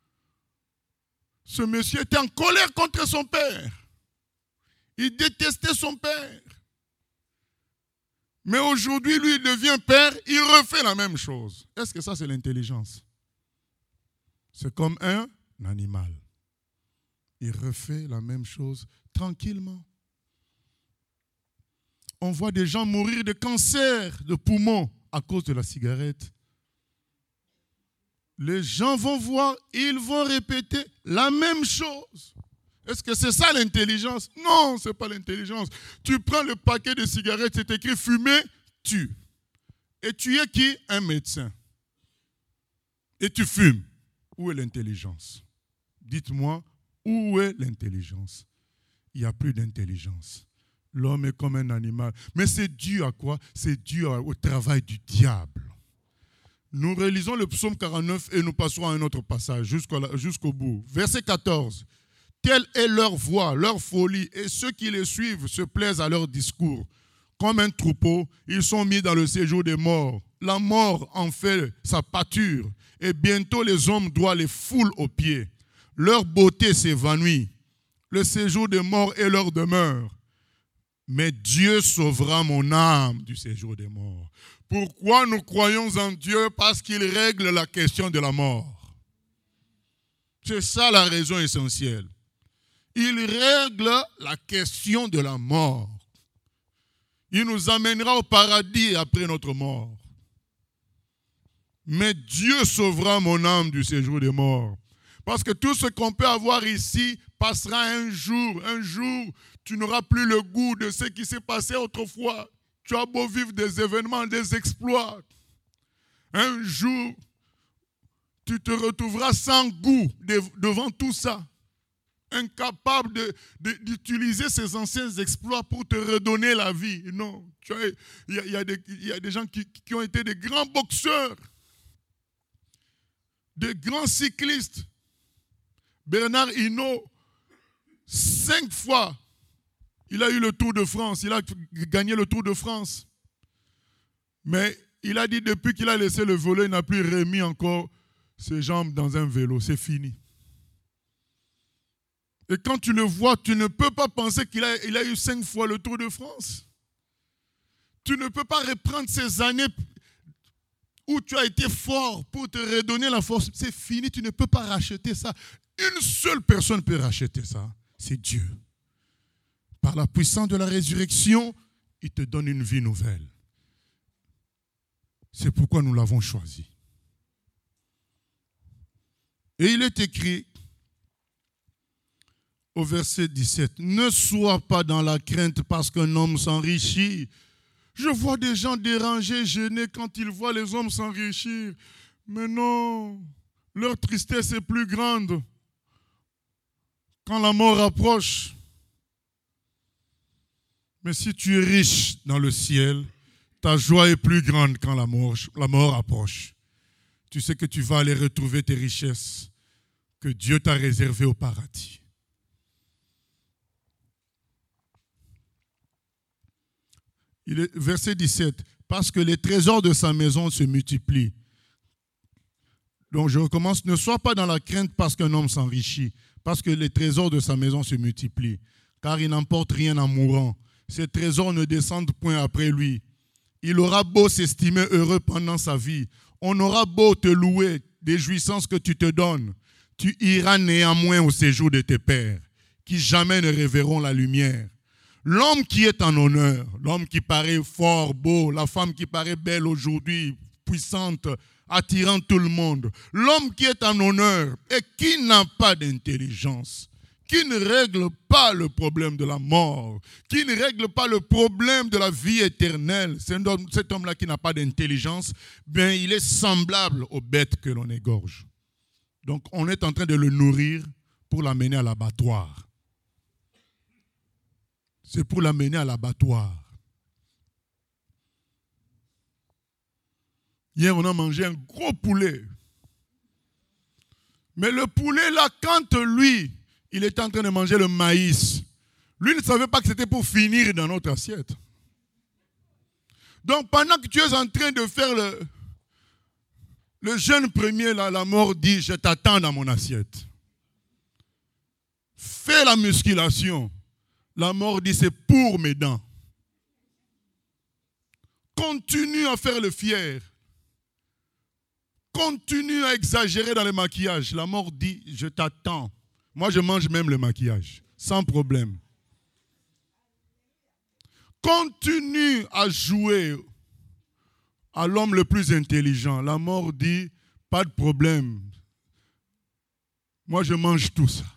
Ce monsieur était en colère contre son père. Il détestait son père. Mais aujourd'hui, lui, il devient père, il refait la même chose. Est-ce que ça, c'est l'intelligence? C'est comme un animal. il refait la même chose tranquillement. On voit des gens mourir de cancer de poumon à cause de la cigarette. Les gens vont voir, ils vont répéter la même chose. Est-ce que c'est ça l'intelligence? Non, ce n'est pas l'intelligence. Tu prends le paquet de cigarettes, c'est écrit fumer, tue. Et tu es qui? Un médecin. Et tu fumes. Où est l'intelligence? Dites-moi, où est l'intelligence? Il n'y a plus d'intelligence. L'homme est comme un animal. Mais c'est dû à quoi? C'est dû au travail du diable. Nous relisons le psaume quarante-neuf et nous passerons à un autre passage jusqu'au, jusqu'au bout. Verset quatorze. Telle est leur voix, leur folie, et ceux qui les suivent se plaisent à leur discours. Comme un troupeau, ils sont mis dans le séjour des morts. La mort en fait sa pâture, et bientôt les hommes droits les foulent aux pieds. Leur beauté s'évanouit. Le séjour des morts est leur demeure. Mais Dieu sauvera mon âme du séjour des morts. Pourquoi nous croyons en Dieu? Parce qu'il règle la question de la mort. C'est ça la raison essentielle. Il règle la question de la mort. Il nous amènera au paradis après notre mort. Mais Dieu sauvera mon âme du séjour des morts. Parce que tout ce qu'on peut avoir ici passera un jour. Un jour, tu n'auras plus le goût de ce qui s'est passé autrefois. Tu as beau vivre des événements, des exploits. Un jour, tu te retrouveras sans goût devant tout ça. Incapable de, de, d'utiliser ces anciens exploits pour te redonner la vie. Non, il y, y, y a des gens qui, qui ont été des grands boxeurs, des grands cyclistes. Bernard Hinault, cinq fois, il a eu le Tour de France, il a gagné le Tour de France. Mais il a dit depuis qu'il a laissé le vélo, il n'a plus remis encore ses jambes dans un vélo, c'est fini. Et quand tu le vois, tu ne peux pas penser qu'il a, il a eu cinq fois le Tour de France. Tu ne peux pas reprendre ces années où tu as été fort pour te redonner la force. C'est fini, tu ne peux pas racheter ça. Une seule personne peut racheter ça, c'est Dieu. Par la puissance de la résurrection, il te donne une vie nouvelle. C'est pourquoi nous l'avons choisi. Et il est écrit au verset dix-sept, « Ne sois pas dans la crainte parce qu'un homme s'enrichit. » Je vois des gens dérangés, gênés quand ils voient les hommes s'enrichir. Mais non, leur tristesse est plus grande quand la mort approche. Mais si tu es riche dans le ciel, ta joie est plus grande quand la mort, la mort approche. Tu sais que tu vas aller retrouver tes richesses que Dieu t'a réservées au paradis. Il est, verset dix-sept, parce que les trésors de sa maison se multiplient. Donc je recommence, ne sois pas dans la crainte parce qu'un homme s'enrichit, parce que les trésors de sa maison se multiplient, car il n'emporte rien en mourant. Ses trésors ne descendent point après lui. Il aura beau s'estimer heureux pendant sa vie, on aura beau te louer des jouissances que tu te donnes, tu iras néanmoins au séjour de tes pères, qui jamais ne reverront la lumière. L'homme qui est en honneur, l'homme qui paraît fort, beau, la femme qui paraît belle aujourd'hui, puissante, attirant tout le monde, l'homme qui est en honneur et qui n'a pas d'intelligence, qui ne règle pas le problème de la mort, qui ne règle pas le problème de la vie éternelle, cet homme, cet homme-là qui n'a pas d'intelligence, bien, il est semblable aux bêtes que l'on égorge. Donc, on est en train de le nourrir pour l'amener à l'abattoir. C'est pour l'amener à l'abattoir. Hier, on a mangé un gros poulet. Mais le poulet, là, quand lui, il était en train de manger le maïs, lui ne savait pas que c'était pour finir dans notre assiette. Donc, pendant que tu es en train de faire le, le jeûne premier, là, la mort dit, je t'attends dans mon assiette. Fais la musculation. La mort dit, c'est pour mes dents. Continue à faire le fier. Continue à exagérer dans le maquillage. La mort dit, je t'attends Moi, je mange même le maquillage, sans problème. Continue à jouer à l'homme le plus intelligent. La mort dit, pas de problème. Moi, je mange tout ça.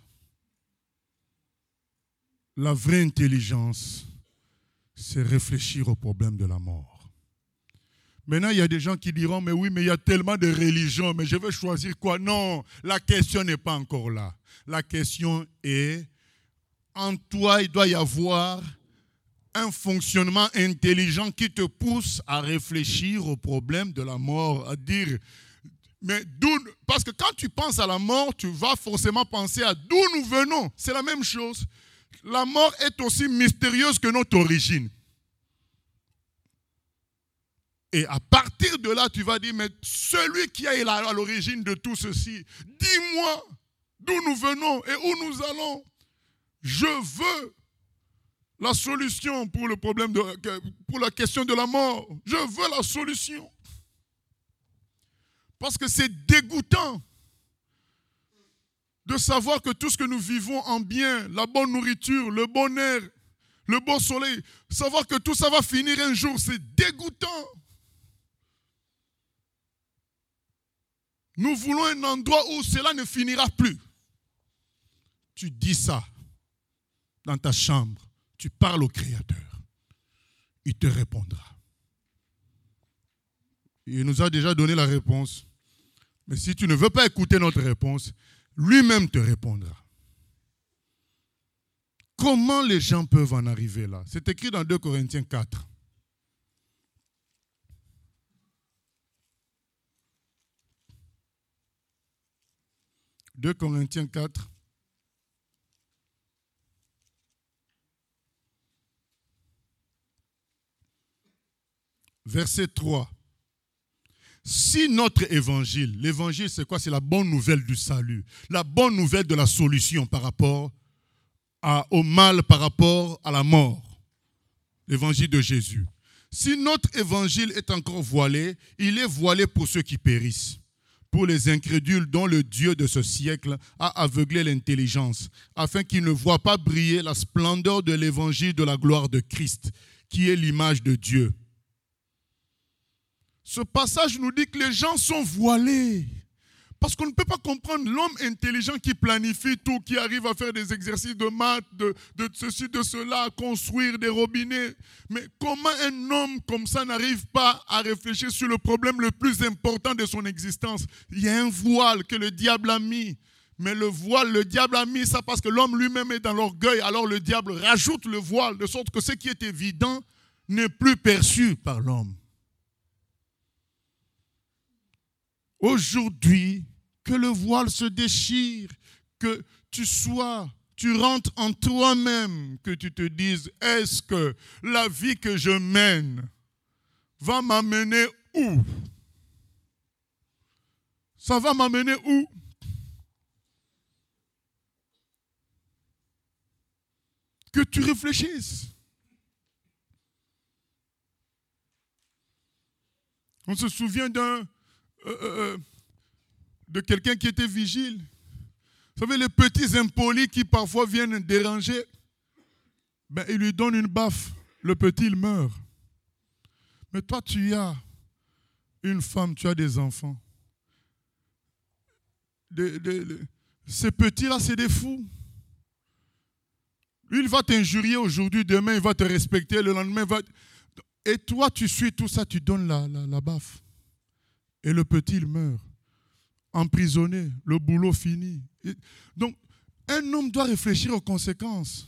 La vraie intelligence, c'est réfléchir au problème de la mort. Maintenant, il y a des gens qui diront, mais oui, mais il y a tellement de religions, mais je vais choisir quoi? Non, la question n'est pas encore là. La question est, en toi, il doit y avoir un fonctionnement intelligent qui te pousse à réfléchir au problème de la mort, à dire, mais d'où, parce que quand tu penses à la mort, tu vas forcément penser à d'où nous venons. C'est la même chose. La mort est aussi mystérieuse que notre origine. Et à partir de là, tu vas dire, mais celui qui est à l'origine de tout ceci, dis-moi d'où nous venons et où nous allons. Je veux la solution pour le problème de, pour la question de la mort. Je veux la solution. Parce que c'est dégoûtant de savoir que tout ce que nous vivons en bien, la bonne nourriture, le bon air, le bon soleil, savoir que tout ça va finir un jour, c'est dégoûtant. Nous voulons un endroit où cela ne finira plus. Tu dis ça dans ta chambre, tu parles au Créateur, il te répondra. Il nous a déjà donné la réponse. Mais si tu ne veux pas écouter notre réponse, lui-même te répondra. Comment les gens peuvent en arriver là? C'est écrit dans deux Corinthiens quatre. deux Corinthiens quatre. Verset trois. Si notre évangile, l'évangile c'est quoi? C'est la bonne nouvelle du salut, la bonne nouvelle de la solution par rapport à, au mal, par rapport à la mort, l'évangile de Jésus. Si notre évangile est encore voilé, il est voilé pour ceux qui périssent, pour les incrédules dont le Dieu de ce siècle a aveuglé l'intelligence, afin qu'ils ne voient pas briller la splendeur de l'évangile de la gloire de Christ, qui est l'image de Dieu. Ce passage nous dit que les gens sont voilés. Parce qu'on ne peut pas comprendre l'homme intelligent qui planifie tout, qui arrive à faire des exercices de maths, de, de ceci, de cela, à construire des robinets. Mais comment un homme comme ça n'arrive pas à réfléchir sur le problème le plus important de son existence? Il y a un voile que le diable a mis. Mais le voile, le diable a mis ça parce que l'homme lui-même est dans l'orgueil. Alors le diable rajoute le voile de sorte que ce qui est évident n'est plus perçu par l'homme. Aujourd'hui, que le voile se déchire, que tu sois, tu rentres en toi-même, que tu te dises, est-ce que la vie que je mène va m'amener où? Ça va m'amener où? Que tu réfléchisses. On se souvient d'un Euh, euh, de quelqu'un qui était vigile. Vous savez, les petits impolis qui parfois viennent déranger, ben, il lui donne une baffe. Le petit, il meurt. Mais toi, tu as une femme, tu as des enfants. De, de, de, ces petits-là, c'est des fous. Lui, il va t'injurier aujourd'hui, demain, il va te respecter, le lendemain, il va... Et toi, tu suis tout ça, tu donnes la, la, la baffe. Et le petit, il meurt. Emprisonné, le boulot fini. Et donc, un homme doit réfléchir aux conséquences.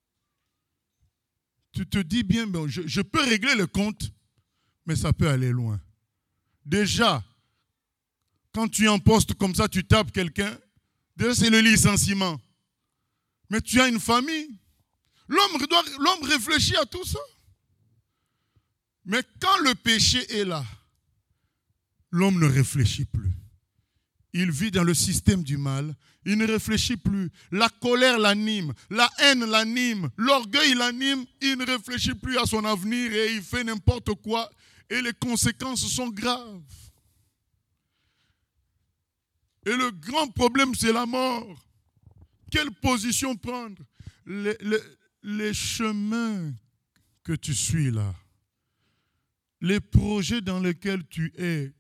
Tu te dis bien, je, je peux régler le compte, mais ça peut aller loin. Déjà, quand tu es en poste comme ça, tu tapes quelqu'un, déjà c'est le licenciement. Mais tu as une famille. L'homme doit, l'homme réfléchit à tout ça. Mais quand le péché est là, l'homme ne réfléchit plus. Il vit dans le système du mal. Il ne réfléchit plus. La colère l'anime. La haine l'anime. L'orgueil l'anime. Il ne réfléchit plus à son avenir et il fait n'importe quoi. Et les conséquences sont graves. Et le grand problème, c'est la mort. Quelle position prendre? Les, les, les chemins que tu suis là, les projets dans lesquels tu es,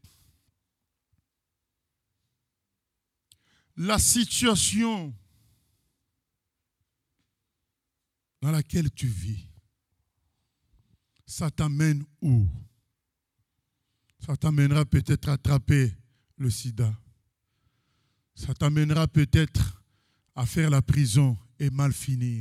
la situation dans laquelle tu vis, ça t'amène où? Ça t'amènera peut-être à attraper le sida. Ça t'amènera peut-être à faire la prison et mal finir.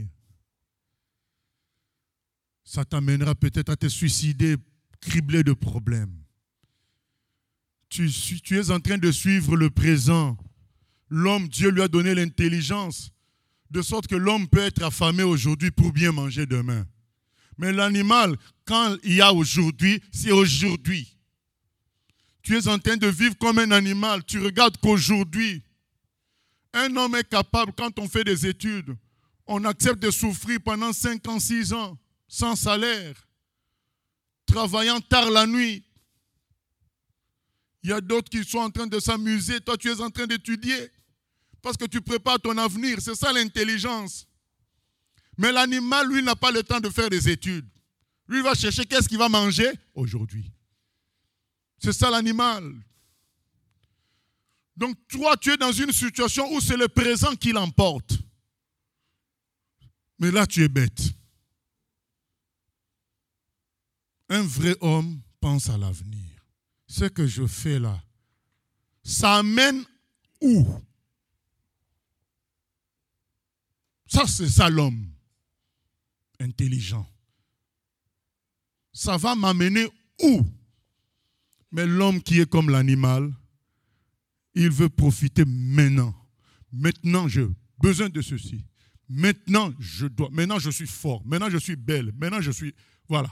Ça t'amènera peut-être à te suicider, criblé de problèmes. Tu, tu es en train de suivre le présent. L'homme, Dieu lui a donné l'intelligence, de sorte que l'homme peut être affamé aujourd'hui pour bien manger demain. Mais l'animal, quand il y a aujourd'hui, c'est aujourd'hui. Tu es en train de vivre comme un animal. Tu regardes qu'aujourd'hui, un homme est capable, quand on fait des études, on accepte de souffrir pendant cinq ans, six ans, sans salaire, travaillant tard la nuit. Il y a d'autres qui sont en train de s'amuser. Toi, tu es en train d'étudier parce que tu prépares ton avenir. C'est ça l'intelligence. Mais l'animal, lui, n'a pas le temps de faire des études. Lui, il va chercher qu'est-ce qu'il va manger aujourd'hui. C'est ça l'animal. Donc, toi, tu es dans une situation où c'est le présent qui l'emporte. Mais là, tu es bête. Un vrai homme pense à l'avenir. Ce que je fais là, ça amène où? Ça, c'est ça l'homme intelligent. Ça va m'amener où? Mais l'homme qui est comme l'animal, il veut profiter maintenant. Maintenant, j'ai besoin de ceci. Maintenant, je dois. Maintenant, je suis fort. Maintenant, je suis belle. Maintenant, je suis... Voilà.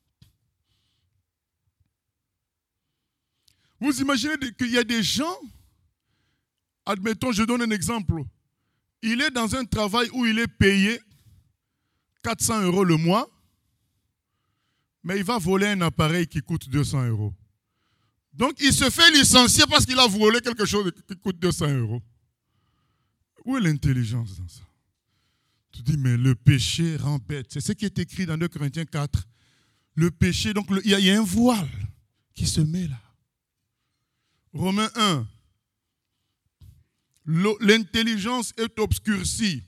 Vous imaginez qu'il y a des gens, admettons, je donne un exemple. Il est dans un travail où il est payé quatre cents euros le mois, mais il va voler un appareil qui coûte deux cents euros. Donc, il se fait licencier parce qu'il a volé quelque chose qui coûte deux cents euros. Où est l'intelligence dans ça? Tu dis, mais le péché rend bête. C'est ce qui est écrit dans deux Corinthiens quatre. Le péché, donc il y, y a un voile qui se met là. Romains un. L'intelligence est obscurcie.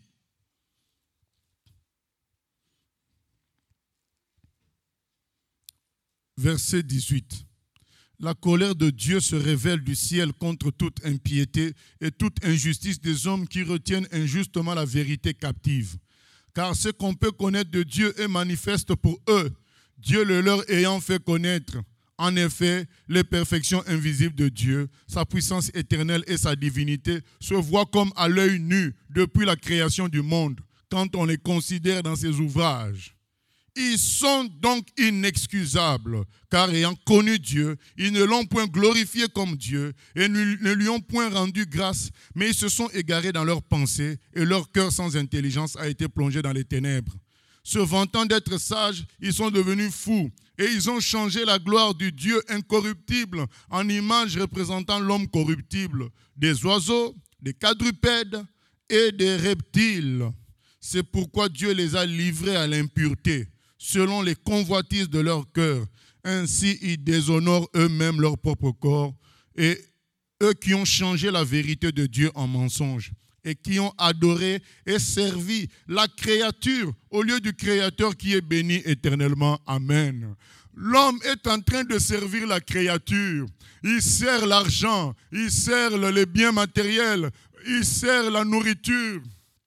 Verset dix-huit. La colère de Dieu se révèle du ciel contre toute impiété et toute injustice des hommes qui retiennent injustement la vérité captive. Car ce qu'on peut connaître de Dieu est manifeste pour eux, Dieu le leur ayant fait connaître. En effet, les perfections invisibles de Dieu, sa puissance éternelle et sa divinité se voient comme à l'œil nu depuis la création du monde, quand on les considère dans ses ouvrages. Ils sont donc inexcusables, car ayant connu Dieu, ils ne l'ont point glorifié comme Dieu et ne lui ont point rendu grâce, mais ils se sont égarés dans leurs pensées et leur cœur sans intelligence a été plongé dans les ténèbres. Se vantant d'être sages, ils sont devenus fous et ils ont changé la gloire du Dieu incorruptible en image représentant l'homme corruptible, des oiseaux, des quadrupèdes et des reptiles. C'est pourquoi Dieu les a livrés à l'impureté, selon les convoitises de leur cœur. Ainsi, ils déshonorent eux-mêmes leur propre corps et eux qui ont changé la vérité de Dieu en mensonge et qui ont adoré et servi la créature au lieu du Créateur qui est béni éternellement. Amen. L'homme est en train de servir la créature. Il sert l'argent, il sert les biens matériels, il sert la nourriture.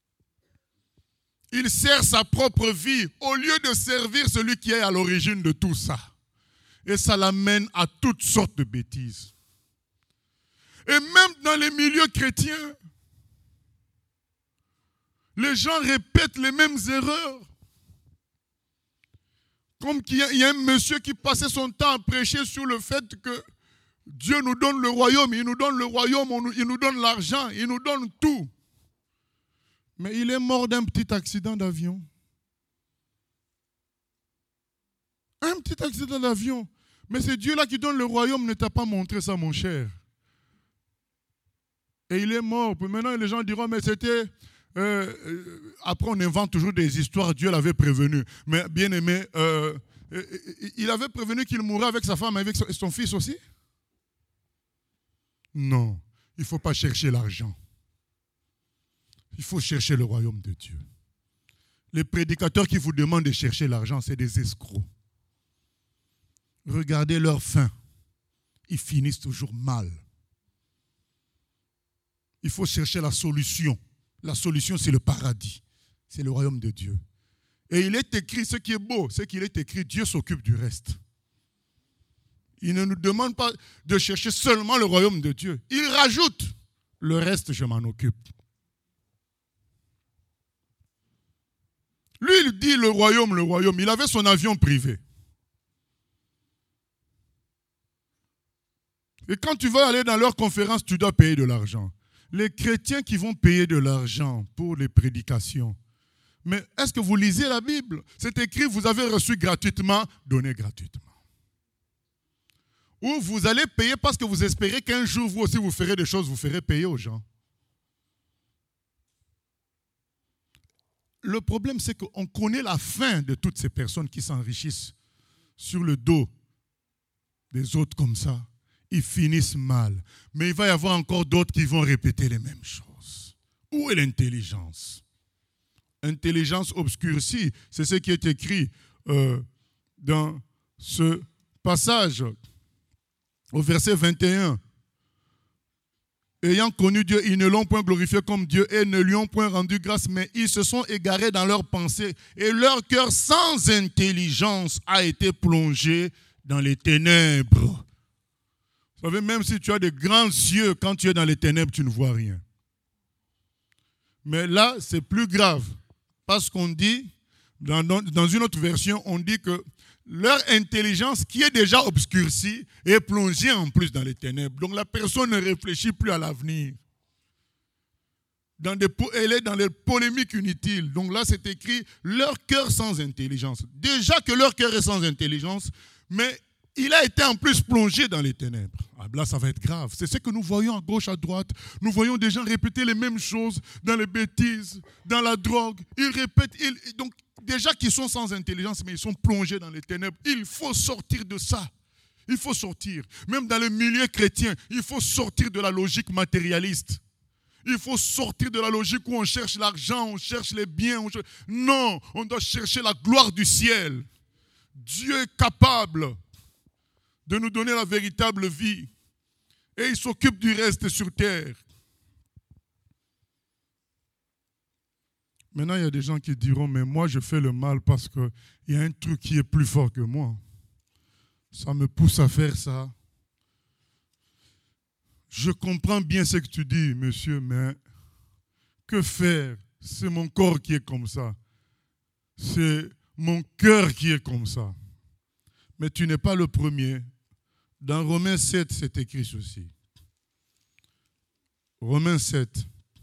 Il sert sa propre vie au lieu de servir celui qui est à l'origine de tout ça. Et ça l'amène à toutes sortes de bêtises. Et même dans les milieux chrétiens, les gens répètent les mêmes erreurs. Comme qu'il y a, il y a un monsieur qui passait son temps à prêcher sur le fait que Dieu nous donne le royaume, il nous donne le royaume, on, il nous donne l'argent, il nous donne tout. Mais il est mort d'un petit accident d'avion. Un petit accident d'avion. Mais c'est Dieu là qui donne le royaume, ne t'a pas montré ça, mon cher. Et il est mort. Puis maintenant, les gens diront, mais c'était euh, euh, après on invente toujours des histoires, Dieu l'avait prévenu. Mais bien aimé, euh, euh, il avait prévenu qu'il mourrait avec sa femme et avec son, son fils aussi? Non, il ne faut pas chercher l'argent. Il faut chercher le royaume de Dieu. Les prédicateurs qui vous demandent de chercher l'argent, c'est des escrocs. Regardez leur fin. Ils finissent toujours mal. Il faut chercher la solution. La solution, c'est le paradis. C'est le royaume de Dieu. Et il est écrit, ce qui est beau, c'est qu'il est écrit, Dieu s'occupe du reste. Il ne nous demande pas de chercher seulement le royaume de Dieu. Il rajoute, le reste, je m'en occupe. Lui, il dit le royaume, le royaume. Il avait son avion privé. Et quand tu vas aller dans leur conférence, tu dois payer de l'argent. Les chrétiens qui vont payer de l'argent pour les prédications. Mais est-ce que vous lisez la Bible? C'est écrit, vous avez reçu gratuitement, donnez gratuitement. Ou vous allez payer parce que vous espérez qu'un jour, vous aussi, vous ferez des choses, vous ferez payer aux gens. Le problème, c'est qu'on connaît la fin de toutes ces personnes qui s'enrichissent sur le dos des autres comme ça. Ils finissent mal. Mais il va y avoir encore d'autres qui vont répéter les mêmes choses. Où est l'intelligence? Intelligence obscurcie, c'est ce qui est écrit euh, dans ce passage au verset vingt et un. Ayant connu Dieu, ils ne l'ont point glorifié comme Dieu et ne lui ont point rendu grâce, mais ils se sont égarés dans leurs pensées et leur cœur sans intelligence a été plongé dans les ténèbres. Vous savez, même si tu as de grands yeux, quand tu es dans les ténèbres, tu ne vois rien. Mais là, c'est plus grave. Parce qu'on dit, dans, dans une autre version, on dit que leur intelligence, qui est déjà obscurcie, est plongée en plus dans les ténèbres. Donc la personne ne réfléchit plus à l'avenir. Dans des, elle est dans les polémiques inutiles. Donc là, c'est écrit, leur cœur sans intelligence. Déjà que leur cœur est sans intelligence, mais il a été en plus plongé dans les ténèbres. Ah, là, ça va être grave. C'est ce que nous voyons à gauche, à droite. Nous voyons des gens répéter les mêmes choses dans les bêtises, dans la drogue. Ils répètent. Ils, donc, déjà qu'ils sont sans intelligence, mais ils sont plongés dans les ténèbres. Il faut sortir de ça. Il faut sortir. Même dans le milieu chrétien, il faut sortir de la logique matérialiste. Il faut sortir de la logique où on cherche l'argent, on cherche les biens. On cherche... Non, on doit chercher la gloire du ciel. Dieu est capable de nous donner la véritable vie. Et il s'occupe du reste sur terre. Maintenant, il y a des gens qui diront, mais moi, je fais le mal parce qu'il y a un truc qui est plus fort que moi. Ça me pousse à faire ça. Je comprends bien ce que tu dis, monsieur, mais que faire? C'est mon corps qui est comme ça. C'est mon cœur qui est comme ça. Mais tu n'es pas le premier. Dans Romains sept, c'est écrit ceci. Romains sept.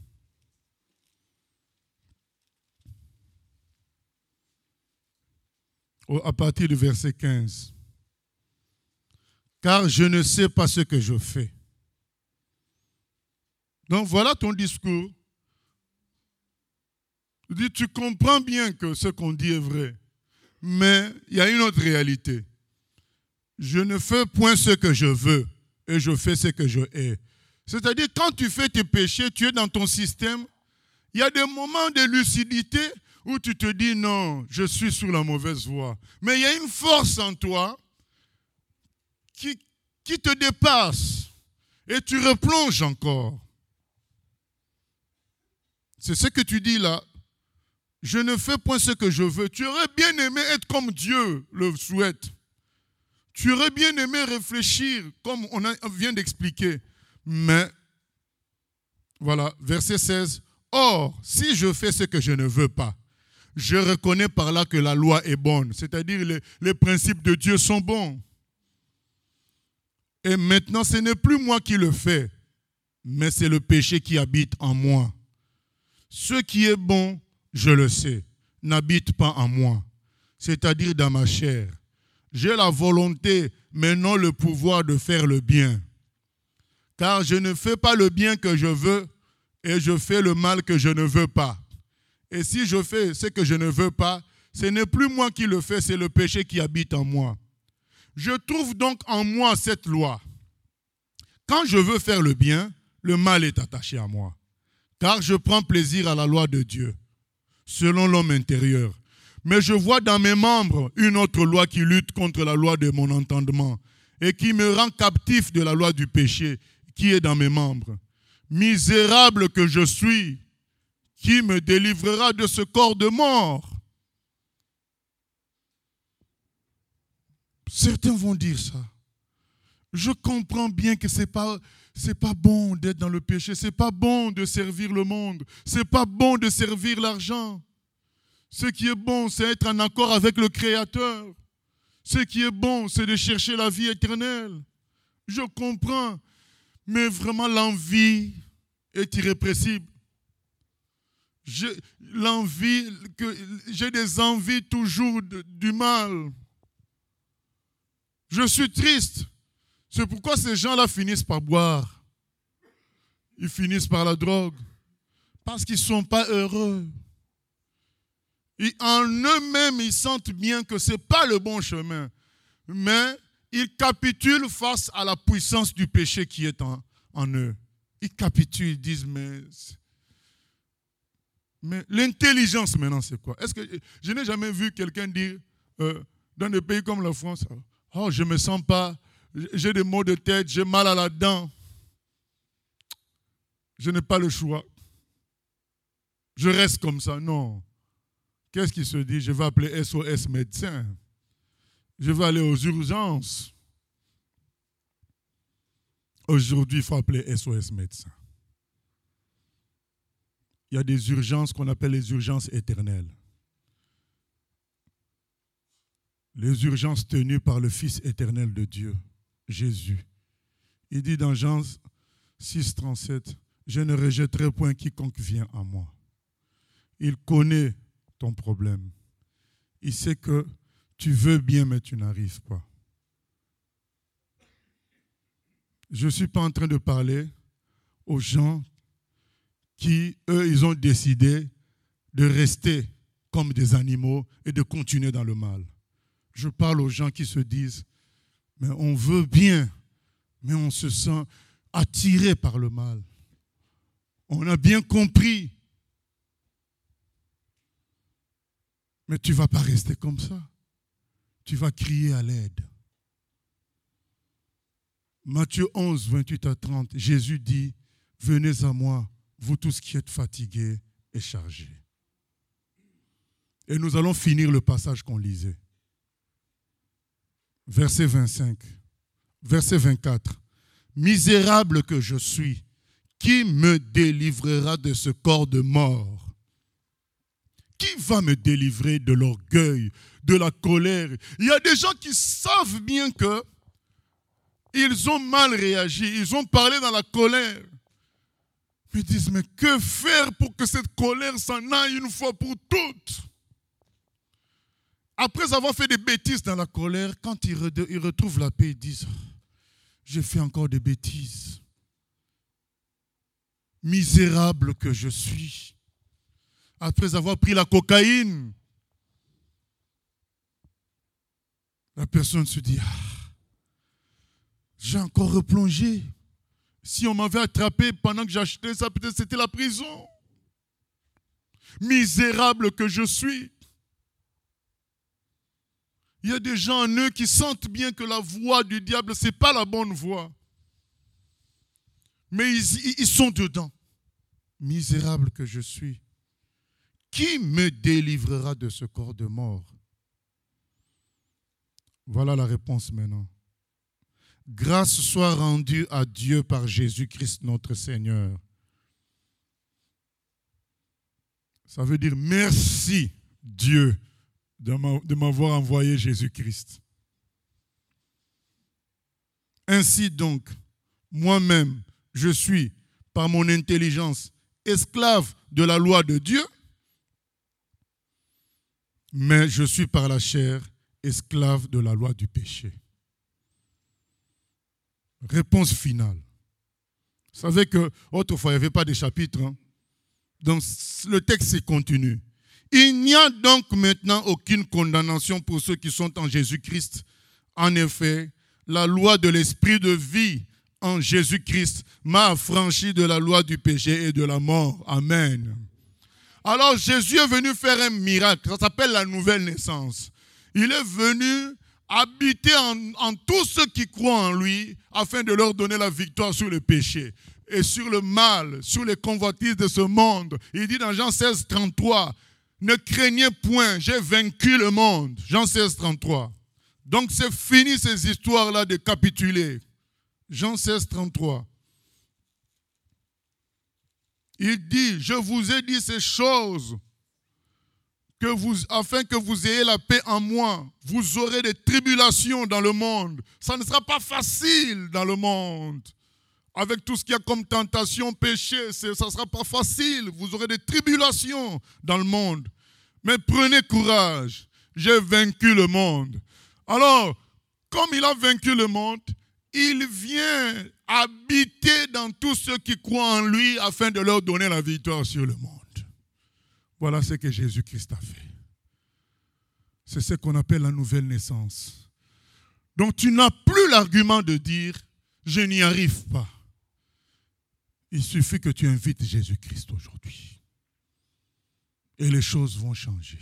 À partir du verset quinze. Car je ne sais pas ce que je fais. Donc voilà ton discours. Tu dis, tu comprends bien que ce qu'on dit est vrai. Mais il y a une autre réalité. Je ne fais point ce que je veux et je fais ce que je hais. C'est-à-dire, quand tu fais tes péchés, tu es dans ton système. Il y a des moments de lucidité où tu te dis, non, je suis sur la mauvaise voie. Mais il y a une force en toi qui, qui te dépasse et tu replonges encore. C'est ce que tu dis là. Je ne fais point ce que je veux. Tu aurais bien aimé être comme Dieu le souhaite. Tu aurais bien aimé réfléchir comme on, a, on vient d'expliquer. Mais, voilà, verset seize. Or, si je fais ce que je ne veux pas, je reconnais par là que la loi est bonne. C'est-à-dire les, les principes de Dieu sont bons. Et maintenant, ce n'est plus moi qui le fais, mais c'est le péché qui habite en moi. Ce qui est bon, je le sais, n'habite pas en moi, c'est-à-dire dans ma chair. J'ai la volonté, mais non le pouvoir de faire le bien. Car je ne fais pas le bien que je veux et je fais le mal que je ne veux pas. Et si je fais ce que je ne veux pas, ce n'est plus moi qui le fais, c'est le péché qui habite en moi. Je trouve donc en moi cette loi. Quand je veux faire le bien, le mal est attaché à moi. Car je prends plaisir à la loi de Dieu, selon l'homme intérieur. Mais je vois dans mes membres une autre loi qui lutte contre la loi de mon entendement et qui me rend captif de la loi du péché qui est dans mes membres. Misérable que je suis, qui me délivrera de ce corps de mort? Certains vont dire ça. Je comprends bien que ce n'est pas, c'est pas bon d'être dans le péché, ce n'est pas bon de servir le monde, ce n'est pas bon de servir l'argent. Ce qui est bon, c'est être en accord avec le Créateur. Ce qui est bon, c'est de chercher la vie éternelle. Je comprends, mais vraiment l'envie est irrépressible. Je, l'envie, que, j'ai des envies toujours de, du mal. Je suis triste. C'est pourquoi ces gens-là finissent par boire. Ils finissent par la drogue. Parce qu'ils ne sont pas heureux. Et en eux-mêmes, ils sentent bien que ce n'est pas le bon chemin. Mais ils capitulent face à la puissance du péché qui est en, en eux. Ils capitulent, ils disent, mais, mais l'intelligence maintenant, c'est quoi? Est-ce que je n'ai jamais vu quelqu'un dire, euh, dans des pays comme la France, oh, je ne me sens pas, j'ai des maux de tête, j'ai mal à la dent. Je n'ai pas le choix. Je reste comme ça. Non. Qu'est-ce qui se dit? Je vais appeler S O S médecin. Je vais aller aux urgences. Aujourd'hui, il faut appeler S O S médecin. Il y a des urgences qu'on appelle les urgences éternelles. Les urgences tenues par le Fils éternel de Dieu, Jésus. Il dit dans Jean six, trente-sept, « Je ne rejetterai point quiconque vient à moi. » Il connaît ton problème. Il sait que tu veux bien, mais tu n'arrives pas. Je ne suis pas en train de parler aux gens qui, eux, ils ont décidé de rester comme des animaux et de continuer dans le mal. Je parle aux gens qui se disent, mais on veut bien, mais on se sent attiré par le mal. On a bien compris. Mais tu ne vas pas rester comme ça. Tu vas crier à l'aide. Matthieu onze, vingt-huit à trente, Jésus dit, « Venez à moi, vous tous qui êtes fatigués et chargés. » Et nous allons finir le passage qu'on lisait. Verset vingt-cinq, verset vingt-quatre. « Misérable que je suis, qui me délivrera de ce corps de mort? Qui va me délivrer de l'orgueil, de la colère? » Il y a des gens qui savent bien que ils ont mal réagi, ils ont parlé dans la colère. Mais ils disent, mais que faire pour que cette colère s'en aille une fois pour toutes? Après avoir fait des bêtises dans la colère, quand ils, re- ils retrouvent la paix, ils disent, j'ai fait encore des bêtises. Misérable que je suis. Après avoir pris la cocaïne, la personne se dit, ah, j'ai encore replongé. Si on m'avait attrapé pendant que j'achetais ça, peut-être c'était la prison. Misérable que je suis. Il y a des gens en eux qui sentent bien que la voie du diable, ce n'est pas la bonne voie. Mais ils, ils sont dedans. Misérable que je suis. Qui me délivrera de ce corps de mort? Voilà la réponse maintenant. Grâce soit rendue à Dieu par Jésus-Christ notre Seigneur. Ça veut dire merci Dieu de m'avoir envoyé Jésus-Christ. Ainsi donc, moi-même, je suis, par mon intelligence, esclave de la loi de Dieu, mais je suis par la chair esclave de la loi du péché. Réponse finale. Vous savez qu'autrefois, il n'y avait pas de chapitre. Hein? Donc le texte continue. Il n'y a donc maintenant aucune condamnation pour ceux qui sont en Jésus-Christ. En effet, la loi de l'esprit de vie en Jésus-Christ m'a affranchi de la loi du péché et de la mort. Amen. Alors Jésus est venu faire un miracle. Ça s'appelle la nouvelle naissance. Il est venu habiter en, en tous ceux qui croient en lui afin de leur donner la victoire sur le péché et sur le mal, sur les convoitises de ce monde. Il dit dans Jean seize, trente-trois, ne craignez point, j'ai vaincu le monde. Jean seize, trente-trois. Donc c'est fini ces histoires-là de capituler. Jean seize, trente-trois. Il dit, je vous ai dit ces choses que vous, afin que vous ayez la paix en moi. Vous aurez des tribulations dans le monde. Ça ne sera pas facile dans le monde. Avec tout ce qu'il y a comme tentation, péché, ça ne sera pas facile. Vous aurez des tribulations dans le monde. Mais prenez courage. J'ai vaincu le monde. Alors, comme il a vaincu le monde, il vient habiter dans tous ceux qui croient en lui afin de leur donner la victoire sur le monde. Voilà ce que Jésus-Christ a fait. C'est ce qu'on appelle la nouvelle naissance. Donc tu n'as plus l'argument de dire « je n'y arrive pas ». Il suffit que tu invites Jésus-Christ aujourd'hui. Et les choses vont changer.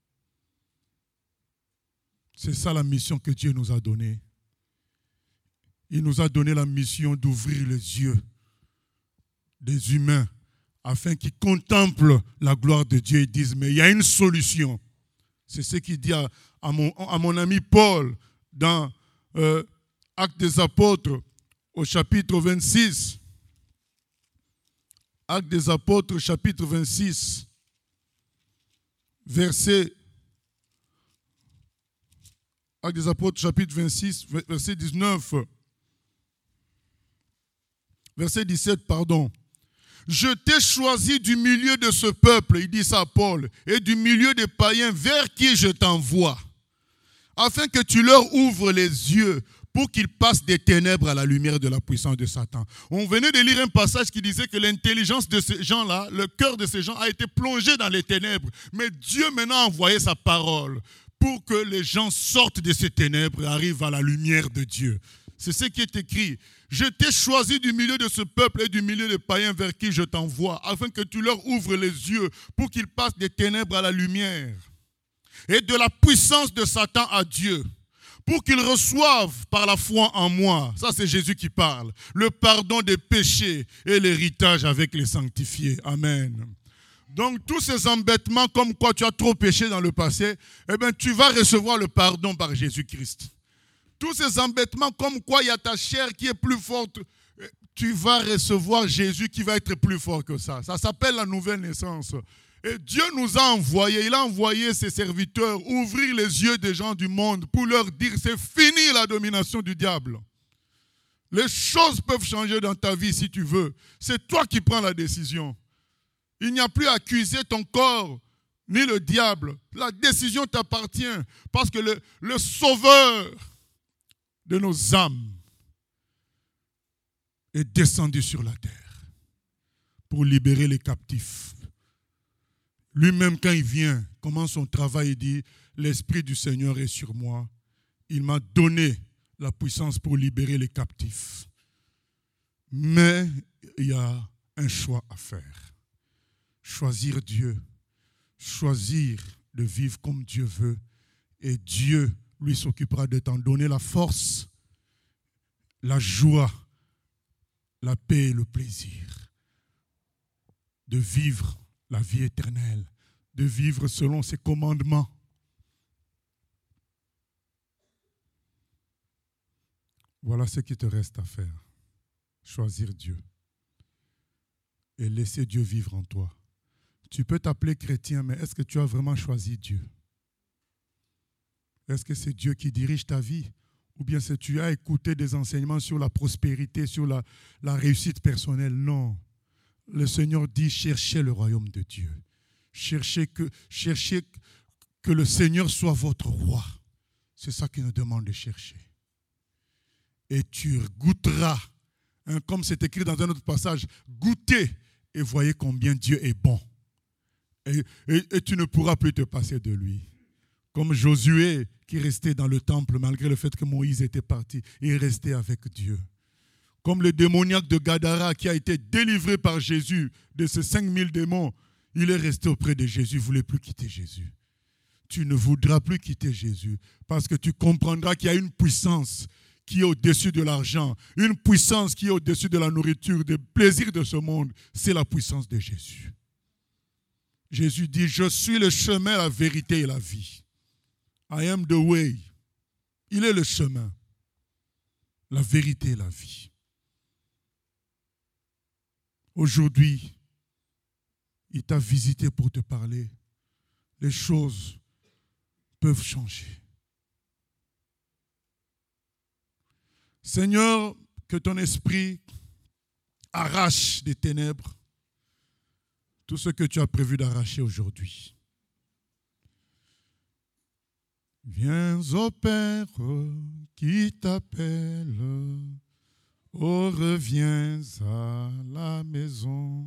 C'est ça la mission que Dieu nous a donnée. Il nous a donné la mission d'ouvrir les yeux des humains afin qu'ils contemplent la gloire de Dieu et disent, mais il y a une solution. C'est ce qu'il dit à, à, mon, à mon ami Paul dans euh, Actes des Apôtres au chapitre vingt-six. Actes des Apôtres, chapitre vingt-six, verset, Actes des Apôtres, chapitre vingt-six, verset dix-neuf, verset dix-sept, pardon. Je t'ai choisi du milieu de ce peuple, il dit ça à Paul, et du milieu des païens vers qui je t'envoie, afin que tu leur ouvres les yeux pour qu'ils passent des ténèbres à la lumière de la puissance de Satan. On venait de lire un passage qui disait que l'intelligence de ces gens-là, le cœur de ces gens a été plongé dans les ténèbres. Mais Dieu maintenant a envoyé sa parole pour que les gens sortent de ces ténèbres et arrivent à la lumière de Dieu. C'est ce qui est écrit. Je t'ai choisi du milieu de ce peuple et du milieu des païens vers qui je t'envoie, afin que tu leur ouvres les yeux pour qu'ils passent des ténèbres à la lumière et de la puissance de Satan à Dieu, pour qu'ils reçoivent par la foi en moi, ça c'est Jésus qui parle, le pardon des péchés et l'héritage avec les sanctifiés. Amen. Donc tous ces embêtements comme quoi tu as trop péché dans le passé, eh bien tu vas recevoir le pardon par Jésus-Christ. Tous ces embêtements comme quoi il y a ta chair qui est plus forte, tu vas recevoir Jésus qui va être plus fort que ça. Ça s'appelle la nouvelle naissance. Et Dieu nous a envoyés, il a envoyé ses serviteurs ouvrir les yeux des gens du monde pour leur dire c'est fini la domination du diable. Les choses peuvent changer dans ta vie si tu veux. C'est toi qui prends la décision. Il n'y a plus à accuser ton corps ni le diable. La décision t'appartient parce que le, le sauveur de nos âmes est descendu sur la terre pour libérer les captifs. Lui-même, quand il vient, commence son travail, il dit, l'Esprit du Seigneur est sur moi. Il m'a donné la puissance pour libérer les captifs. Mais il y a un choix à faire. Choisir Dieu. Choisir de vivre comme Dieu veut. Et Dieu, lui, s'occupera de t'en donner la force, la joie, la paix et le plaisir de vivre la vie éternelle, de vivre selon ses commandements. Voilà ce qui te reste à faire. Choisir Dieu et laisser Dieu vivre en toi. Tu peux t'appeler chrétien, mais est-ce que tu as vraiment choisi Dieu? Est-ce que c'est Dieu qui dirige ta vie? Ou bien c'est tu as écouté des enseignements sur la prospérité, sur la, la réussite personnelle? Non. Le Seigneur dit, cherchez le royaume de Dieu. Cherchez que, cherchez que le Seigneur soit votre roi. C'est ça qu'il nous demande de chercher. Et tu goûteras, hein, comme c'est écrit dans un autre passage, goûtez et voyez combien Dieu est bon. Et, et, et tu ne pourras plus te passer de lui. Comme Josué qui restait dans le temple malgré le fait que Moïse était parti. Il restait avec Dieu. Comme le démoniaque de Gadara qui a été délivré par Jésus de ces cinq mille démons. Il est resté auprès de Jésus, il ne voulait plus quitter Jésus. Tu ne voudras plus quitter Jésus parce que tu comprendras qu'il y a une puissance qui est au-dessus de l'argent, une puissance qui est au-dessus de la nourriture, des plaisirs de ce monde. C'est la puissance de Jésus. Jésus dit, je suis le chemin, la vérité et la vie. I am the way. Il est le chemin, la vérité et la vie. Aujourd'hui, il t'a visité pour te parler. Les choses peuvent changer. Seigneur, que ton esprit arrache des ténèbres tout ce que tu as prévu d'arracher aujourd'hui. Viens au Père qui t'appelle, oh reviens à la maison.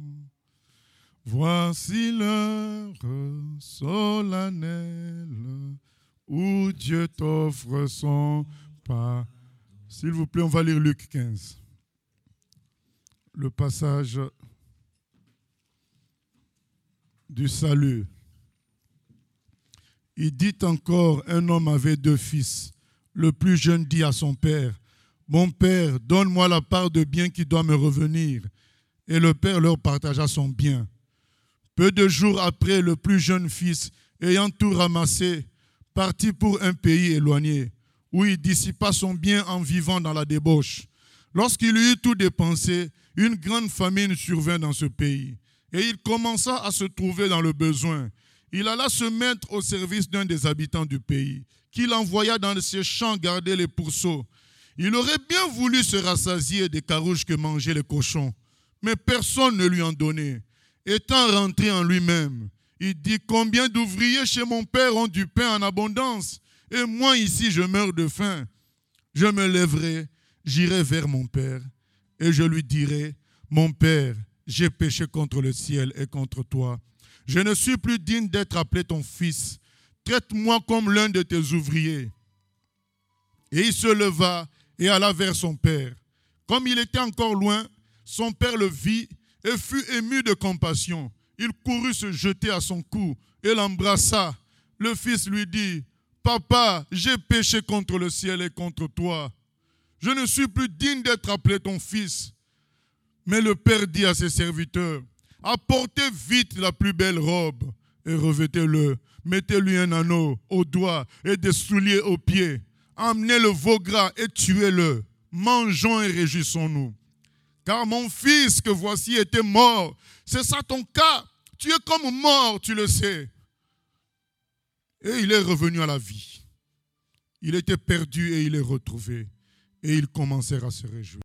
Voici l'heure solennelle où Dieu t'offre son pas. S'il vous plaît, on va lire Luc quinze. Le passage du salut. Il dit encore, un homme avait deux fils. Le plus jeune dit à son père, « Mon père, donne-moi la part de bien qui doit me revenir. » Et le père leur partagea son bien. Peu de jours après, le plus jeune fils, ayant tout ramassé, partit pour un pays éloigné, où il dissipa son bien en vivant dans la débauche. Lorsqu'il eut tout dépensé, une grande famine survint dans ce pays, et il commença à se trouver dans le besoin. Il alla se mettre au service d'un des habitants du pays, qu'il envoya dans ses champs garder les pourceaux. Il aurait bien voulu se rassasier des carouges que mangeaient les cochons, mais personne ne lui en donnait. Étant rentré en lui-même, il dit, « Combien d'ouvriers chez mon père ont du pain en abondance, et moi ici je meurs de faim. Je me lèverai, j'irai vers mon père, et je lui dirai, « Mon père, j'ai péché contre le ciel et contre toi. Je ne suis plus digne d'être appelé ton fils. Traite-moi comme l'un de tes ouvriers. » Et il se leva et alla vers son père. Comme il était encore loin, son père le vit et fut ému de compassion. Il courut se jeter à son cou et l'embrassa. Le fils lui dit, « Papa, j'ai péché contre le ciel et contre toi. Je ne suis plus digne d'être appelé ton fils. » Mais le père dit à ses serviteurs, « Apportez vite la plus belle robe et revêtez-le. Mettez-lui un anneau au doigt et des souliers aux pieds. Amenez le veau gras et tuez-le. Mangeons et réjouissons-nous. Car mon fils que voici était mort. C'est ça ton cas. Tu es comme mort, tu le sais. » Et il est revenu à la vie. Il était perdu et il est retrouvé. Et ils commencèrent à se réjouir.